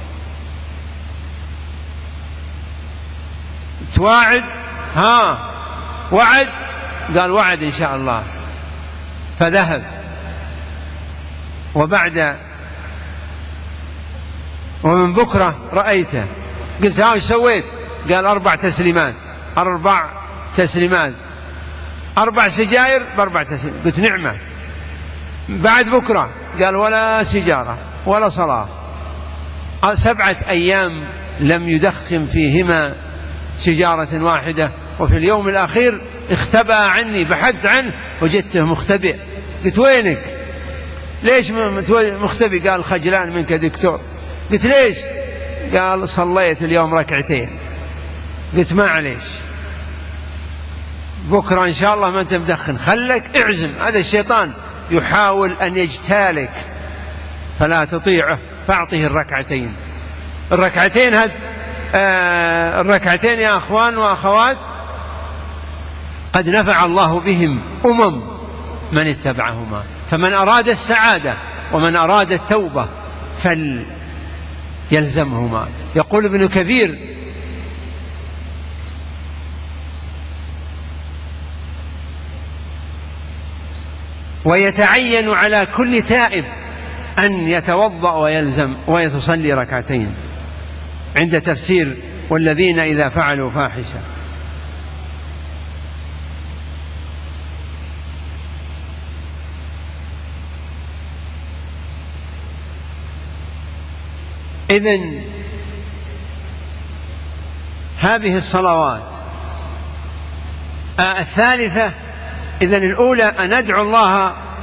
Speaker 2: تواعد؟ ها وعد؟ قال: وعد إن شاء الله. فذهب، وبعد ومن بكرة رأيته. قلت: ها وش سويت؟ قال: أربع تسليمات أربع تسليمات أربع سجاير بأربع تسليمات. قلت: نعمة. بعد بكرة قال: ولا سيجارة ولا صلاة. سبعة أيام لم يدخن فيهما سيجارة واحدة. وفي اليوم الأخير اختبأ عني، بحثت عنه وجدته مختبئ. قلت: وينك؟ ليش مختبئ؟ قال: خجلان منك دكتور. قلت: ليش؟ قال: صليت اليوم ركعتين. قلت: ما عليش، بكرة إن شاء الله ما أنت مدخن، خلك اعزم. هذا الشيطان يحاول أن يجتالك، فلا تطيعه، فأعطه الركعتين. الركعتين هذ آه الركعتين يا أخوان وأخوات قد نفع الله بهم أمم من اتبعهما. فمن أراد السعادة ومن أراد التوبة فليلزمهما. يقول ابن كثير: ويتعين على كل تائب أن يتوضأ ويلزم ويتصلي ركعتين، عند تفسير والذين إذا فعلوا فاحشة. إذن هذه الصلوات آه الثالثة. إذن الأولى أن أدعو الله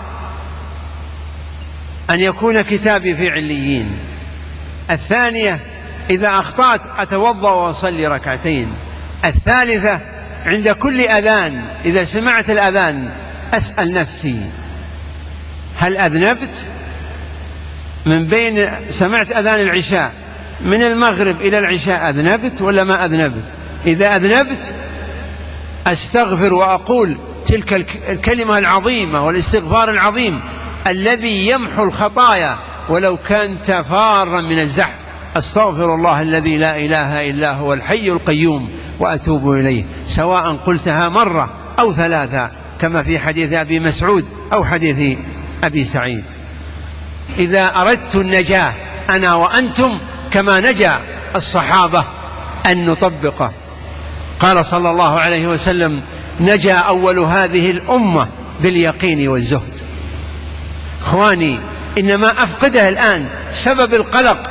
Speaker 2: أن يكون كتابي في عليين. الثانية إذا أخطأت أتوضأ وأصلي ركعتين. الثالثة عند كل أذان إذا سمعت الأذان أسأل نفسي: هل أذنبت؟ من بين سمعت أذان العشاء من المغرب إلى العشاء أذنبت ولا ما أذنبت؟ إذا أذنبت أستغفر وأقول تلك الكلمة العظيمة والاستغفار العظيم الذي يمحو الخطايا ولو كنت فارا من الزحف: أستغفر الله الذي لا إله إلا هو الحي القيوم وأتوب إليه، سواء قلتها مرة أو ثلاثة، كما في حديث أبي مسعود أو حديث أبي سعيد. إذا أردت النجاة أنا وأنتم كما نجا الصحابة أن نطبقه. قال صلى الله عليه وسلم: نجا أول هذه الأمة باليقين والزهد. إخواني، إنما أفقده الآن سبب القلق.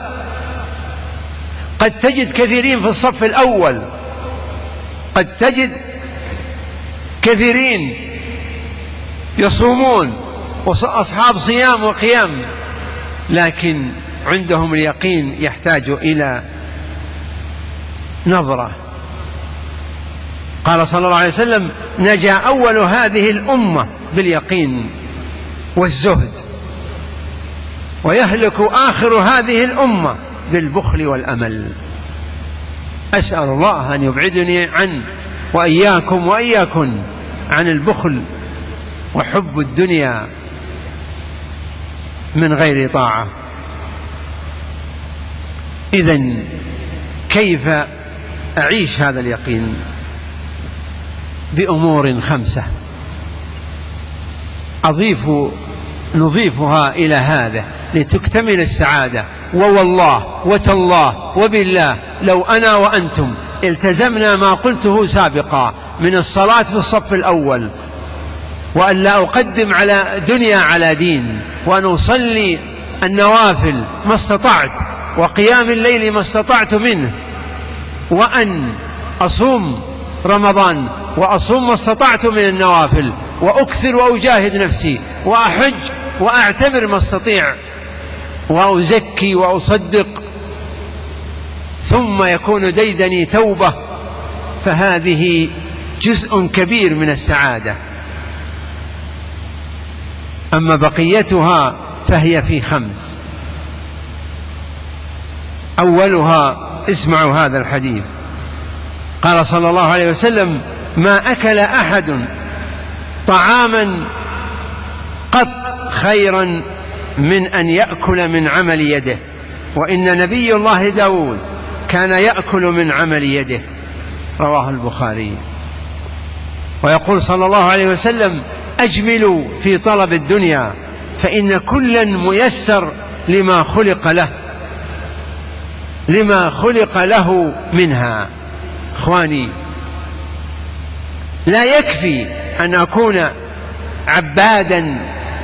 Speaker 2: قد تجد كثيرين في الصف الأول، قد تجد كثيرين يصومون وأصحاب صيام وقيام، لكن عندهم اليقين يحتاج إلى نظرة. قال صلى الله عليه وسلم: نجا أول هذه الأمة باليقين والزهد، ويهلك آخر هذه الأمة بالبخل والأمل. أسأل الله أن يبعدني عن وإياكم وإياكن عن البخل وحب الدنيا من غير طاعة. إذن كيف أعيش هذا اليقين؟ بأمور خمسة أضيف نضيفها إلى هذا لتكتمل السعادة. ووالله وتالله وبالله لو أنا وأنتم التزمنا ما قلته سابقا من الصلاة في الصف الأول، وأن لا أقدم على دنيا على دين، وأن أصلي النوافل ما استطعت وقيام الليل ما استطعت منه، وأن أصوم رمضان وأصوم ما استطعت من النوافل، وأكثر وأجاهد نفسي، وأحج وأعتمر ما استطيع، وأزكي وأصدق، ثم يكون ديدني توبة، فهذه جزء كبير من السعادة. أما بقيتها فهي في خمس. أولها، اسمعوا هذا الحديث، قال صلى الله عليه وسلم: ما أكل أحد طعاما قط خيرا من أن يأكل من عمل يده، وإن نبي الله داود كان يأكل من عمل يده. رواه البخاري. ويقول صلى الله عليه وسلم: أجملوا في طلب الدنيا فإن كلا ميسر لما خلق له لما خلق له منها. إخواني، لا يكفي أن أكون عبادا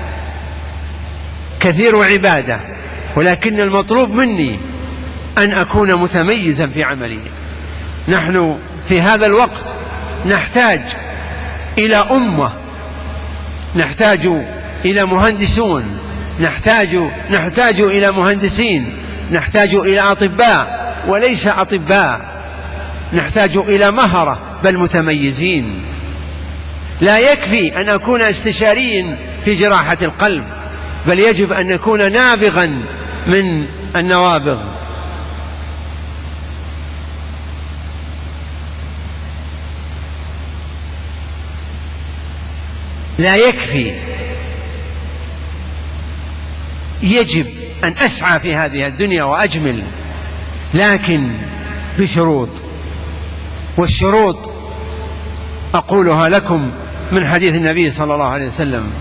Speaker 2: كثير عبادة، ولكن المطلوب مني أن أكون متميزا في عملي. نحن في هذا الوقت نحتاج إلى أمة، نحتاج إلى مهندسون، نحتاج نحتاج إلى مهندسين، نحتاج إلى أطباء وليس أطباء، نحتاج إلى مهرة بل متميزين. لا يكفي أن أكون استشاريا في جراحة القلب، بل يجب أن نكون نابغا من النوابغ. لا يكفي، يجب أن أسعى في هذه الدنيا وأجمل، لكن بشروط. والشروط أقولها لكم من حديث النبي صلى الله عليه وسلم.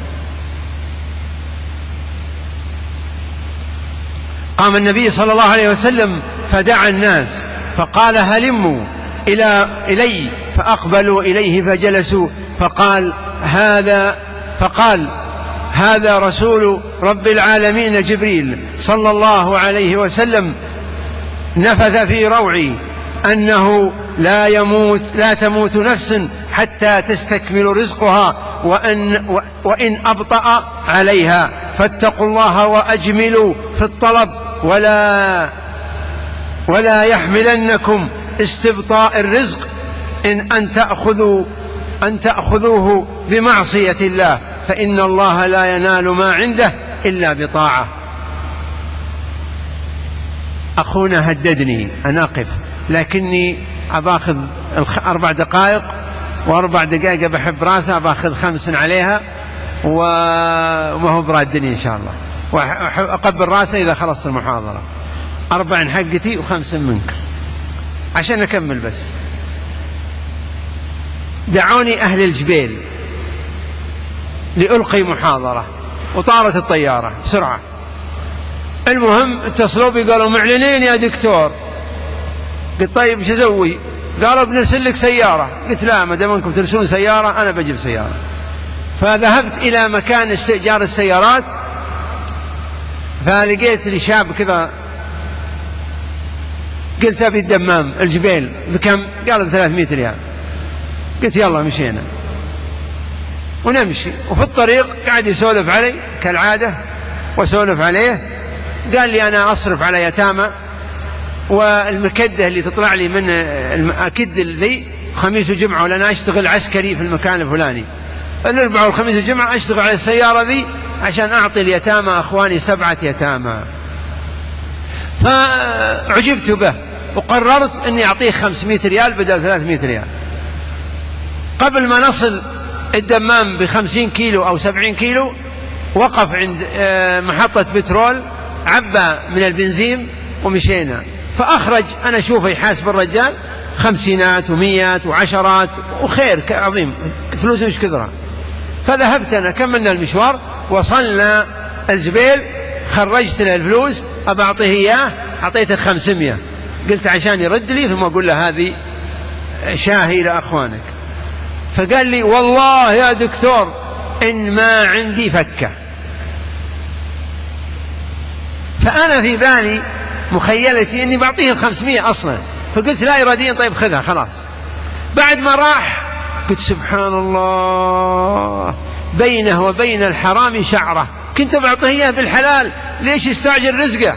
Speaker 2: قام النبي صلى الله عليه وسلم فدعا الناس فقال: هلموا إلى إلي، فأقبلوا إليه فجلسوا، فقال هذا فقال هذا رسول رب العالمين جبريل صلى الله عليه وسلم نفث في روعي أنه لا يموت لا تموت نفس حتى تستكمل رزقها، وأن, وإن أبطأ عليها، فاتقوا الله وأجملوا في الطلب، ولا ولا يحملنكم استبطاء الرزق إن أن تأخذوا أن تأخذوه بمعصية الله، فإن الله لا ينال ما عنده إلا بطاعة. أخونا هددني أن أقف، لكني أباخذ أربع دقائق وأربع دقائق بحب راسها، أباخذ خمس عليها وما هو برادني إن شاء الله، وأقبل راسه إذا خلصت المحاضرة. أربع حقتي وخمس منك عشان أكمل. بس دعوني أهل الجبيل لألقي محاضرة، وطارت الطيارة بسرعة. المهم اتصلوا بي قالوا: معلنين يا دكتور. قلت: طيب شو أسوي؟ قالوا: بنرسل لك سيارة. قلت: لا، ما دام انكم ترسلون سيارة أنا بجيب سيارة. فذهبت إلى مكان استئجار السيارات، فلقيت لي شاب كذا. قلت: أبي الدمام الجبيل بكم؟ قالوا: بثلاثمائة ريال. قلت: يلا مشينا ونمشي. وفي الطريق قاعد يسولف علي كالعادة وسولف عليه. قال لي: أنا أصرف على يتامى، والمكدة اللي تطلع لي من الأكد ذي خميس وجمعة، ولأنا أشتغل عسكري في المكان الفلاني، الأربعاء والخميس والجمعة أشتغل على السيارة ذي عشان أعطي اليتامى أخواني سبعة يتامى. فعجبت به وقررت أني أعطيه خمسمائة ريال بدل ثلاثمائة ريال. قبل ما نصل الدمام بخمسين كيلو أو سبعين كيلو وقف عند محطة بترول، عبى من البنزين ومشينا. فأخرج، أنا أشوفه يحاسب الرجال خمسينات وميات وعشرات وخير عظيم، فلوس مش كثرة. فذهبت أنا، كملنا المشوار، وصلنا الجبيل، خرجت له الفلوس أبى أعطيه إياه، أعطيته خمسمائة. قلت عشان يرد لي، ثم أقول له هذه شاهي إلى أخوانك. فقال لي: والله يا دكتور إن ما عندي فكة. فأنا في بالي مخيلتي أني بعطيه الخمسمائة أصلا، فقلت لا إراديا طيب خذها خلاص. بعد ما راح قلت: سبحان الله، بينه وبين الحرام شعرة، كنت بعطيه إياه بالحلال، ليش يستعجل رزقه؟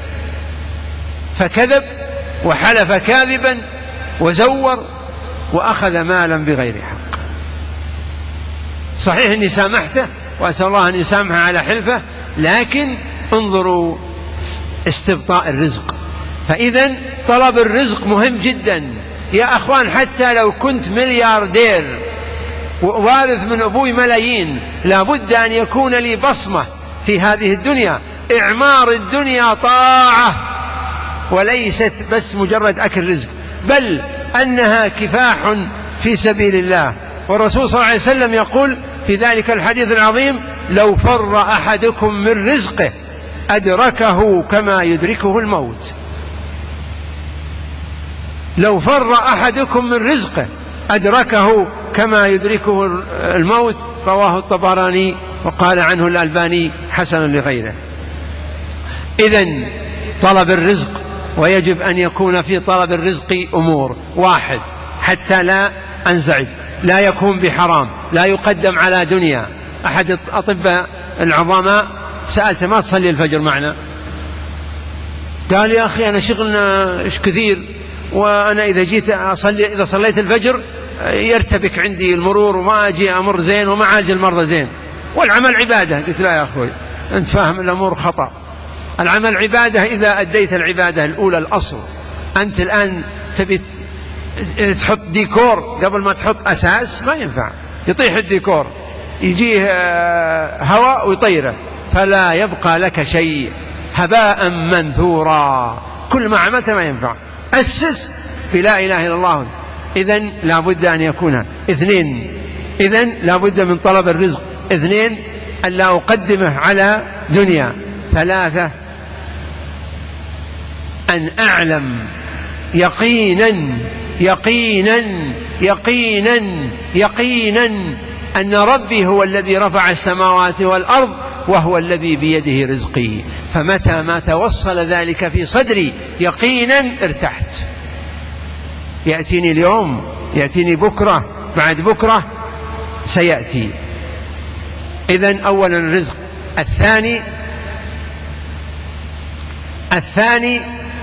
Speaker 2: فكذب وحلف كاذبا وزور وأخذ مالا بغير حق. صحيح أني سامحته، وأسأل الله أن يسامح على حلفه، لكن انظروا استبطاء الرزق. فإذا طلب الرزق مهم جدا يا أخوان. حتى لو كنت ملياردير ووارث من أبوي ملايين، لابد أن يكون لي بصمة في هذه الدنيا. إعمار الدنيا طاعة وليست بس مجرد أكل رزق، بل أنها كفاح في سبيل الله. والرسول صلى الله عليه وسلم يقول في ذلك الحديث العظيم: لو فر أحدكم من رزقه أدركه كما يدركه الموت. لو فر أحدكم من رزقه أدركه كما يدركه الموت. رواه الطبراني وقال عنه الألباني حسن لغيره. إذن طلب الرزق، ويجب أن يكون في طلب الرزق أمور: واحد، حتى لا أنزعج، لا يكون بحرام، لا يقدم على دنيا. أحد الأطباء العظماء سألت: ما تصلي الفجر معنا؟ قال: يا أخي أنا شغلنا إيش كثير، وأنا إذا جيت أصلي إذا صليت الفجر يرتبك عندي المرور وما أجي أمر زين وما أعالج المرضى زين، والعمل عبادة. قلت: لا يا أخوي، أنت فاهم الأمور خطأ. العمل عبادة إذا أديت العبادة الأولى الأصل. أنت الآن تبي تحط ديكور قبل ما تحط أساس، ما ينفع، يطيح الديكور، يجيه هواء ويطيره، فلا يبقى لك شيء، هباء منثورا. كل ما عملت ما ينفع. أسس بلا إله إلا الله. إذن لا بد أن يكون. اثنين، إذن لا بد من طلب الرزق. اثنين، أن لا أقدمه على دنيا. ثلاثة، أن أعلم يقينا يقينا يقينا يقينا أن ربي هو الذي رفع السماوات والأرض، وهو الذي بيده رزقي. فمتى ما توصل ذلك في صدري يقينا ارتحت. يأتيني اليوم، يأتيني بكرة، بعد بكرة سيأتي. إذن أولا الرزق. الثاني الثاني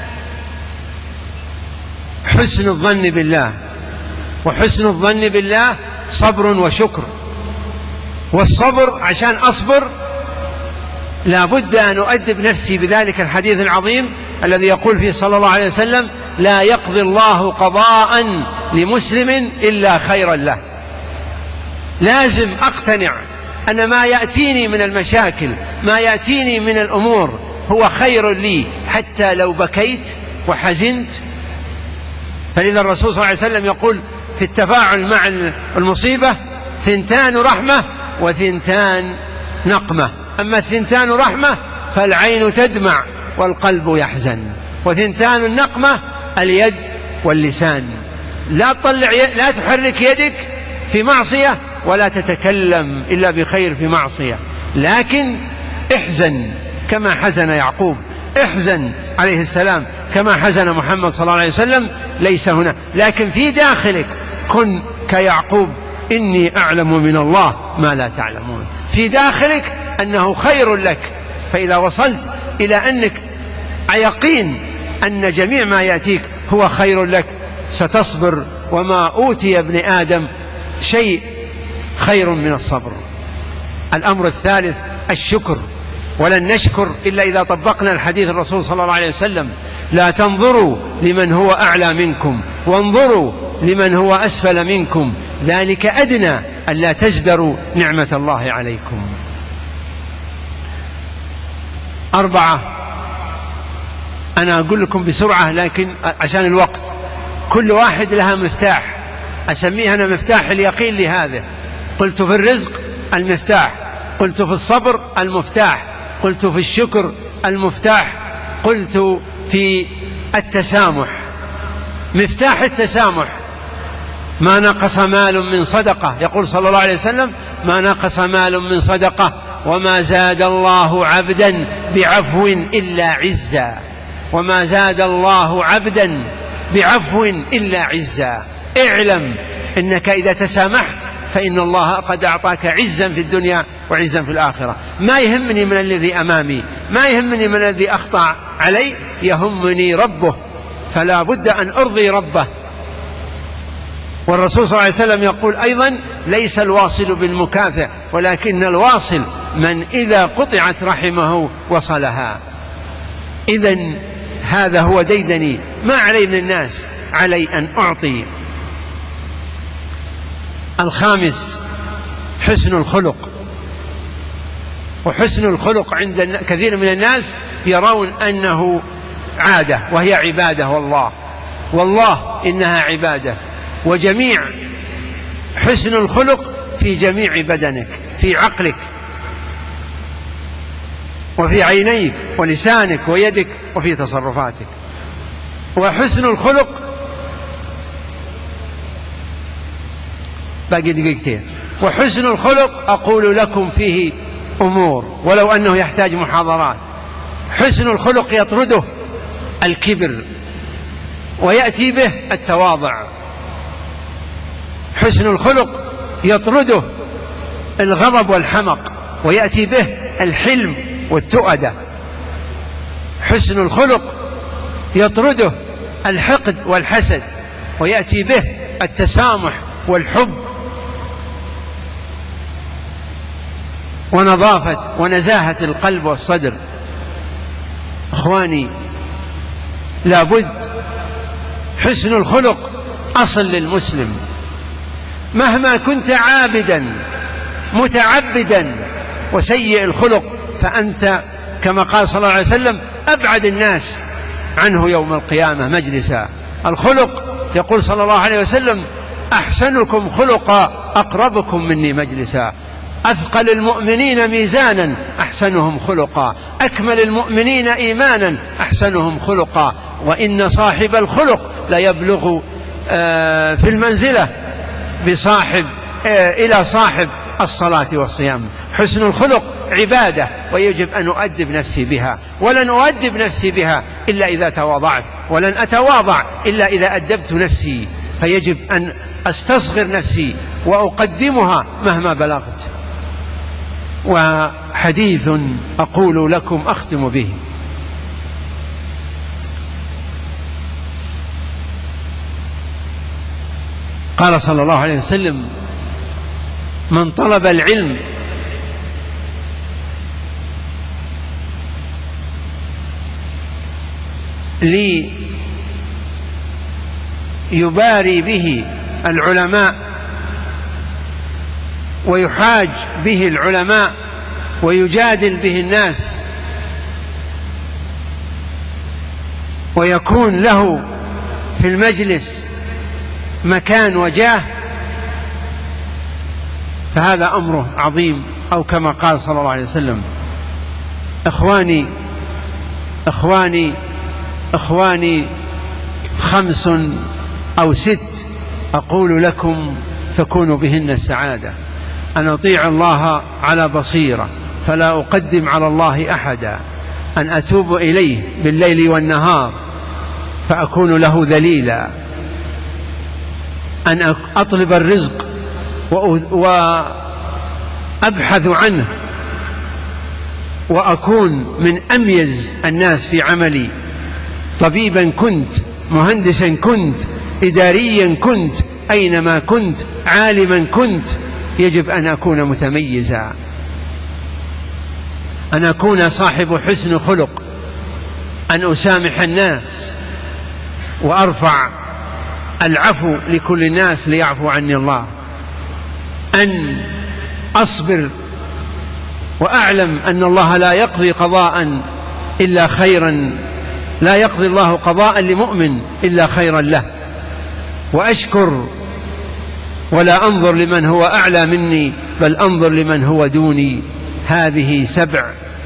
Speaker 2: حسن الظن بالله. وحسن الظن بالله صبر وشكر. والصبر عشان أصبر لا بد أن أؤدب نفسي بذلك الحديث العظيم الذي يقول فيه صلى الله عليه وسلم: لا يقضي الله قضاء لمسلم إلا خيرا له. لازم أقتنع أن ما يأتيني من المشاكل، ما يأتيني من الأمور هو خير لي، حتى لو بكيت وحزنت. فلذا الرسول صلى الله عليه وسلم يقول في التفاعل مع المصيبة: ثنتان رحمة وثنتان نقمة. أما الثنتان رحمة فالعين تدمع والقلب يحزن، وثنتان النقمة اليد واللسان. لا تطلع ي... لا تحرك يدك في معصية، ولا تتكلم إلا بخير في معصية، لكن احزن كما حزن يعقوب، احزن عليه السلام كما حزن محمد صلى الله عليه وسلم. ليس هنا، لكن في داخلك كن كيعقوب: إني أعلم من الله ما لا تعلمون. في داخلك أنه خير لك. فإذا وصلت إلى أنك يقين أن جميع ما يأتيك هو خير لك ستصبر. وما أوتي ابن آدم شيء خير من الصبر. الأمر الثالث الشكر. ولن نشكر إلا إذا طبقنا الحديث الرسول صلى الله عليه وسلم: لا تنظروا لمن هو أعلى منكم وانظروا لمن هو أسفل منكم، ذلك أدنى ألا تزدروا نعمة الله عليكم. أربعة، أنا أقول لكم بسرعة لكن عشان الوقت. كل واحد لها مفتاح، أسميه أنا مفتاح اليقين لهذا. قلت في الرزق المفتاح، قلت في الصبر المفتاح، قلت في الشكر المفتاح، قلت في التسامح. مفتاح التسامح: ما نقص مال من صدقة، يقول صلى الله عليه وسلم: ما نقص مال من صدقة وما زاد الله عبدا بعفو إلا عزا. وما زاد الله عبدا بعفو إلا عزا. اعلم إنك إذا تسامحت فإن الله قد أعطاك عزا في الدنيا وعزا في الآخرة. ما يهمني من الذي أمامي، ما يهمني من الذي أخطأ علي، يهمني ربه. فلا بد أن أرضي ربه والرسول صلى الله عليه وسلم يقول أيضا: ليس الواصل بالمكافئ، ولكن الواصل من إذا قطعت رحمه وصلها. إذن هذا هو ديدني، ما علي من الناس، علي أن أعطي. الخامس حسن الخلق. وحسن الخلق عند كثير من الناس يرون أنه عادة، وهي عبادة. والله والله إنها عبادة. وجميع حسن الخلق في جميع بدنك، في عقلك وفي عينيك ولسانك ويدك وفي تصرفاتك. وحسن الخلق باقي دقيقتين. وحسن الخلق أقول لكم فيه أمور ولو أنه يحتاج محاضرات. حسن الخلق يطرده الكبر ويأتي به التواضع. حسن الخلق يطرده الغضب والحمق ويأتي به الحلم والتؤدة. حسن الخلق يطرده الحقد والحسد ويأتي به التسامح والحب ونظافة ونزاهة القلب والصدر. إخواني، لابد حسن الخلق أصل للمسلم. مهما كنت عابدا متعبدا وسيء الخلق فأنت كما قال صلى الله عليه وسلم: أبعد الناس عنه يوم القيامة مجلسا. الخلق يقول صلى الله عليه وسلم: أحسنكم خلقا أقربكم مني مجلسا. أثقل المؤمنين ميزانا أحسنهم خلقا، أكمل المؤمنين إيمانا أحسنهم خلقا. وإن صاحب الخلق لا يبلغ في المنزلة بصاحب إلى صاحب الصلاة والصيام. حسن الخلق عبادة، ويجب أن أؤدب نفسي بها، ولن أؤدب نفسي بها إلا إذا تواضعت، ولن أتواضع إلا إذا أدبت نفسي. فيجب أن أستصغر نفسي وأقدمها مهما بلغت. وحديث أقول لكم أختم به. قال صلى الله عليه وسلم: من طلب العلم ليباري به العلماء ويحاج به العلماء ويجادل به الناس ويكون له في المجلس مكان وجاه، فهذا أمره عظيم، أو كما قال صلى الله عليه وسلم. إخواني إخواني إخواني خمس أو ست أقول لكم تكون بهن السعادة: أن أطيع الله على بصيرة فلا أقدم على الله أحدا، أن أتوب إليه بالليل والنهار فأكون له ذليلا، أن أطلب الرزق وأبحث عنه وأكون من أميز الناس في عملي، طبيبا كنت، مهندسا كنت، إداريا كنت، أينما كنت، عالما كنت، يجب أن أكون متميزا، أن أكون صاحب حسن خلق، أن أسامح الناس وأرفع العفو لكل الناس ليعفو عني الله، أن أصبر وأعلم أن الله لا يقضي قضاء إلا خيرا، لا يقضي الله قضاء لمؤمن إلا خيرا له، وأشكر ولا أنظر لمن هو أعلى مني بل أنظر لمن هو دوني. هذه سبع،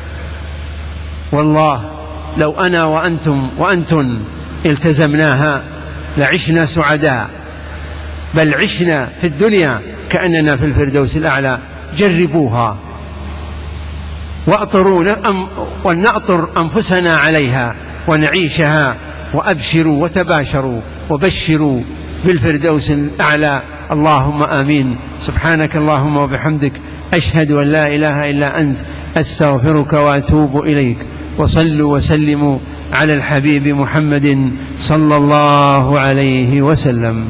Speaker 2: والله لو أنا وأنتم وأنتن التزمناها لعشنا سعداء، بل عشنا في الدنيا كأننا في الفردوس الأعلى. جربوها وأطرونا ولنأطر أنفسنا عليها ونعيشها، وأبشروا وتباشروا وبشروا بالفردوس الأعلى. اللهم آمين. سبحانك اللهم وبحمدك، أشهد أن لا إله إلا أنت، أستغفرك وأتوب إليك. وصلوا وسلموا على الحبيب محمد صلى الله عليه وسلم.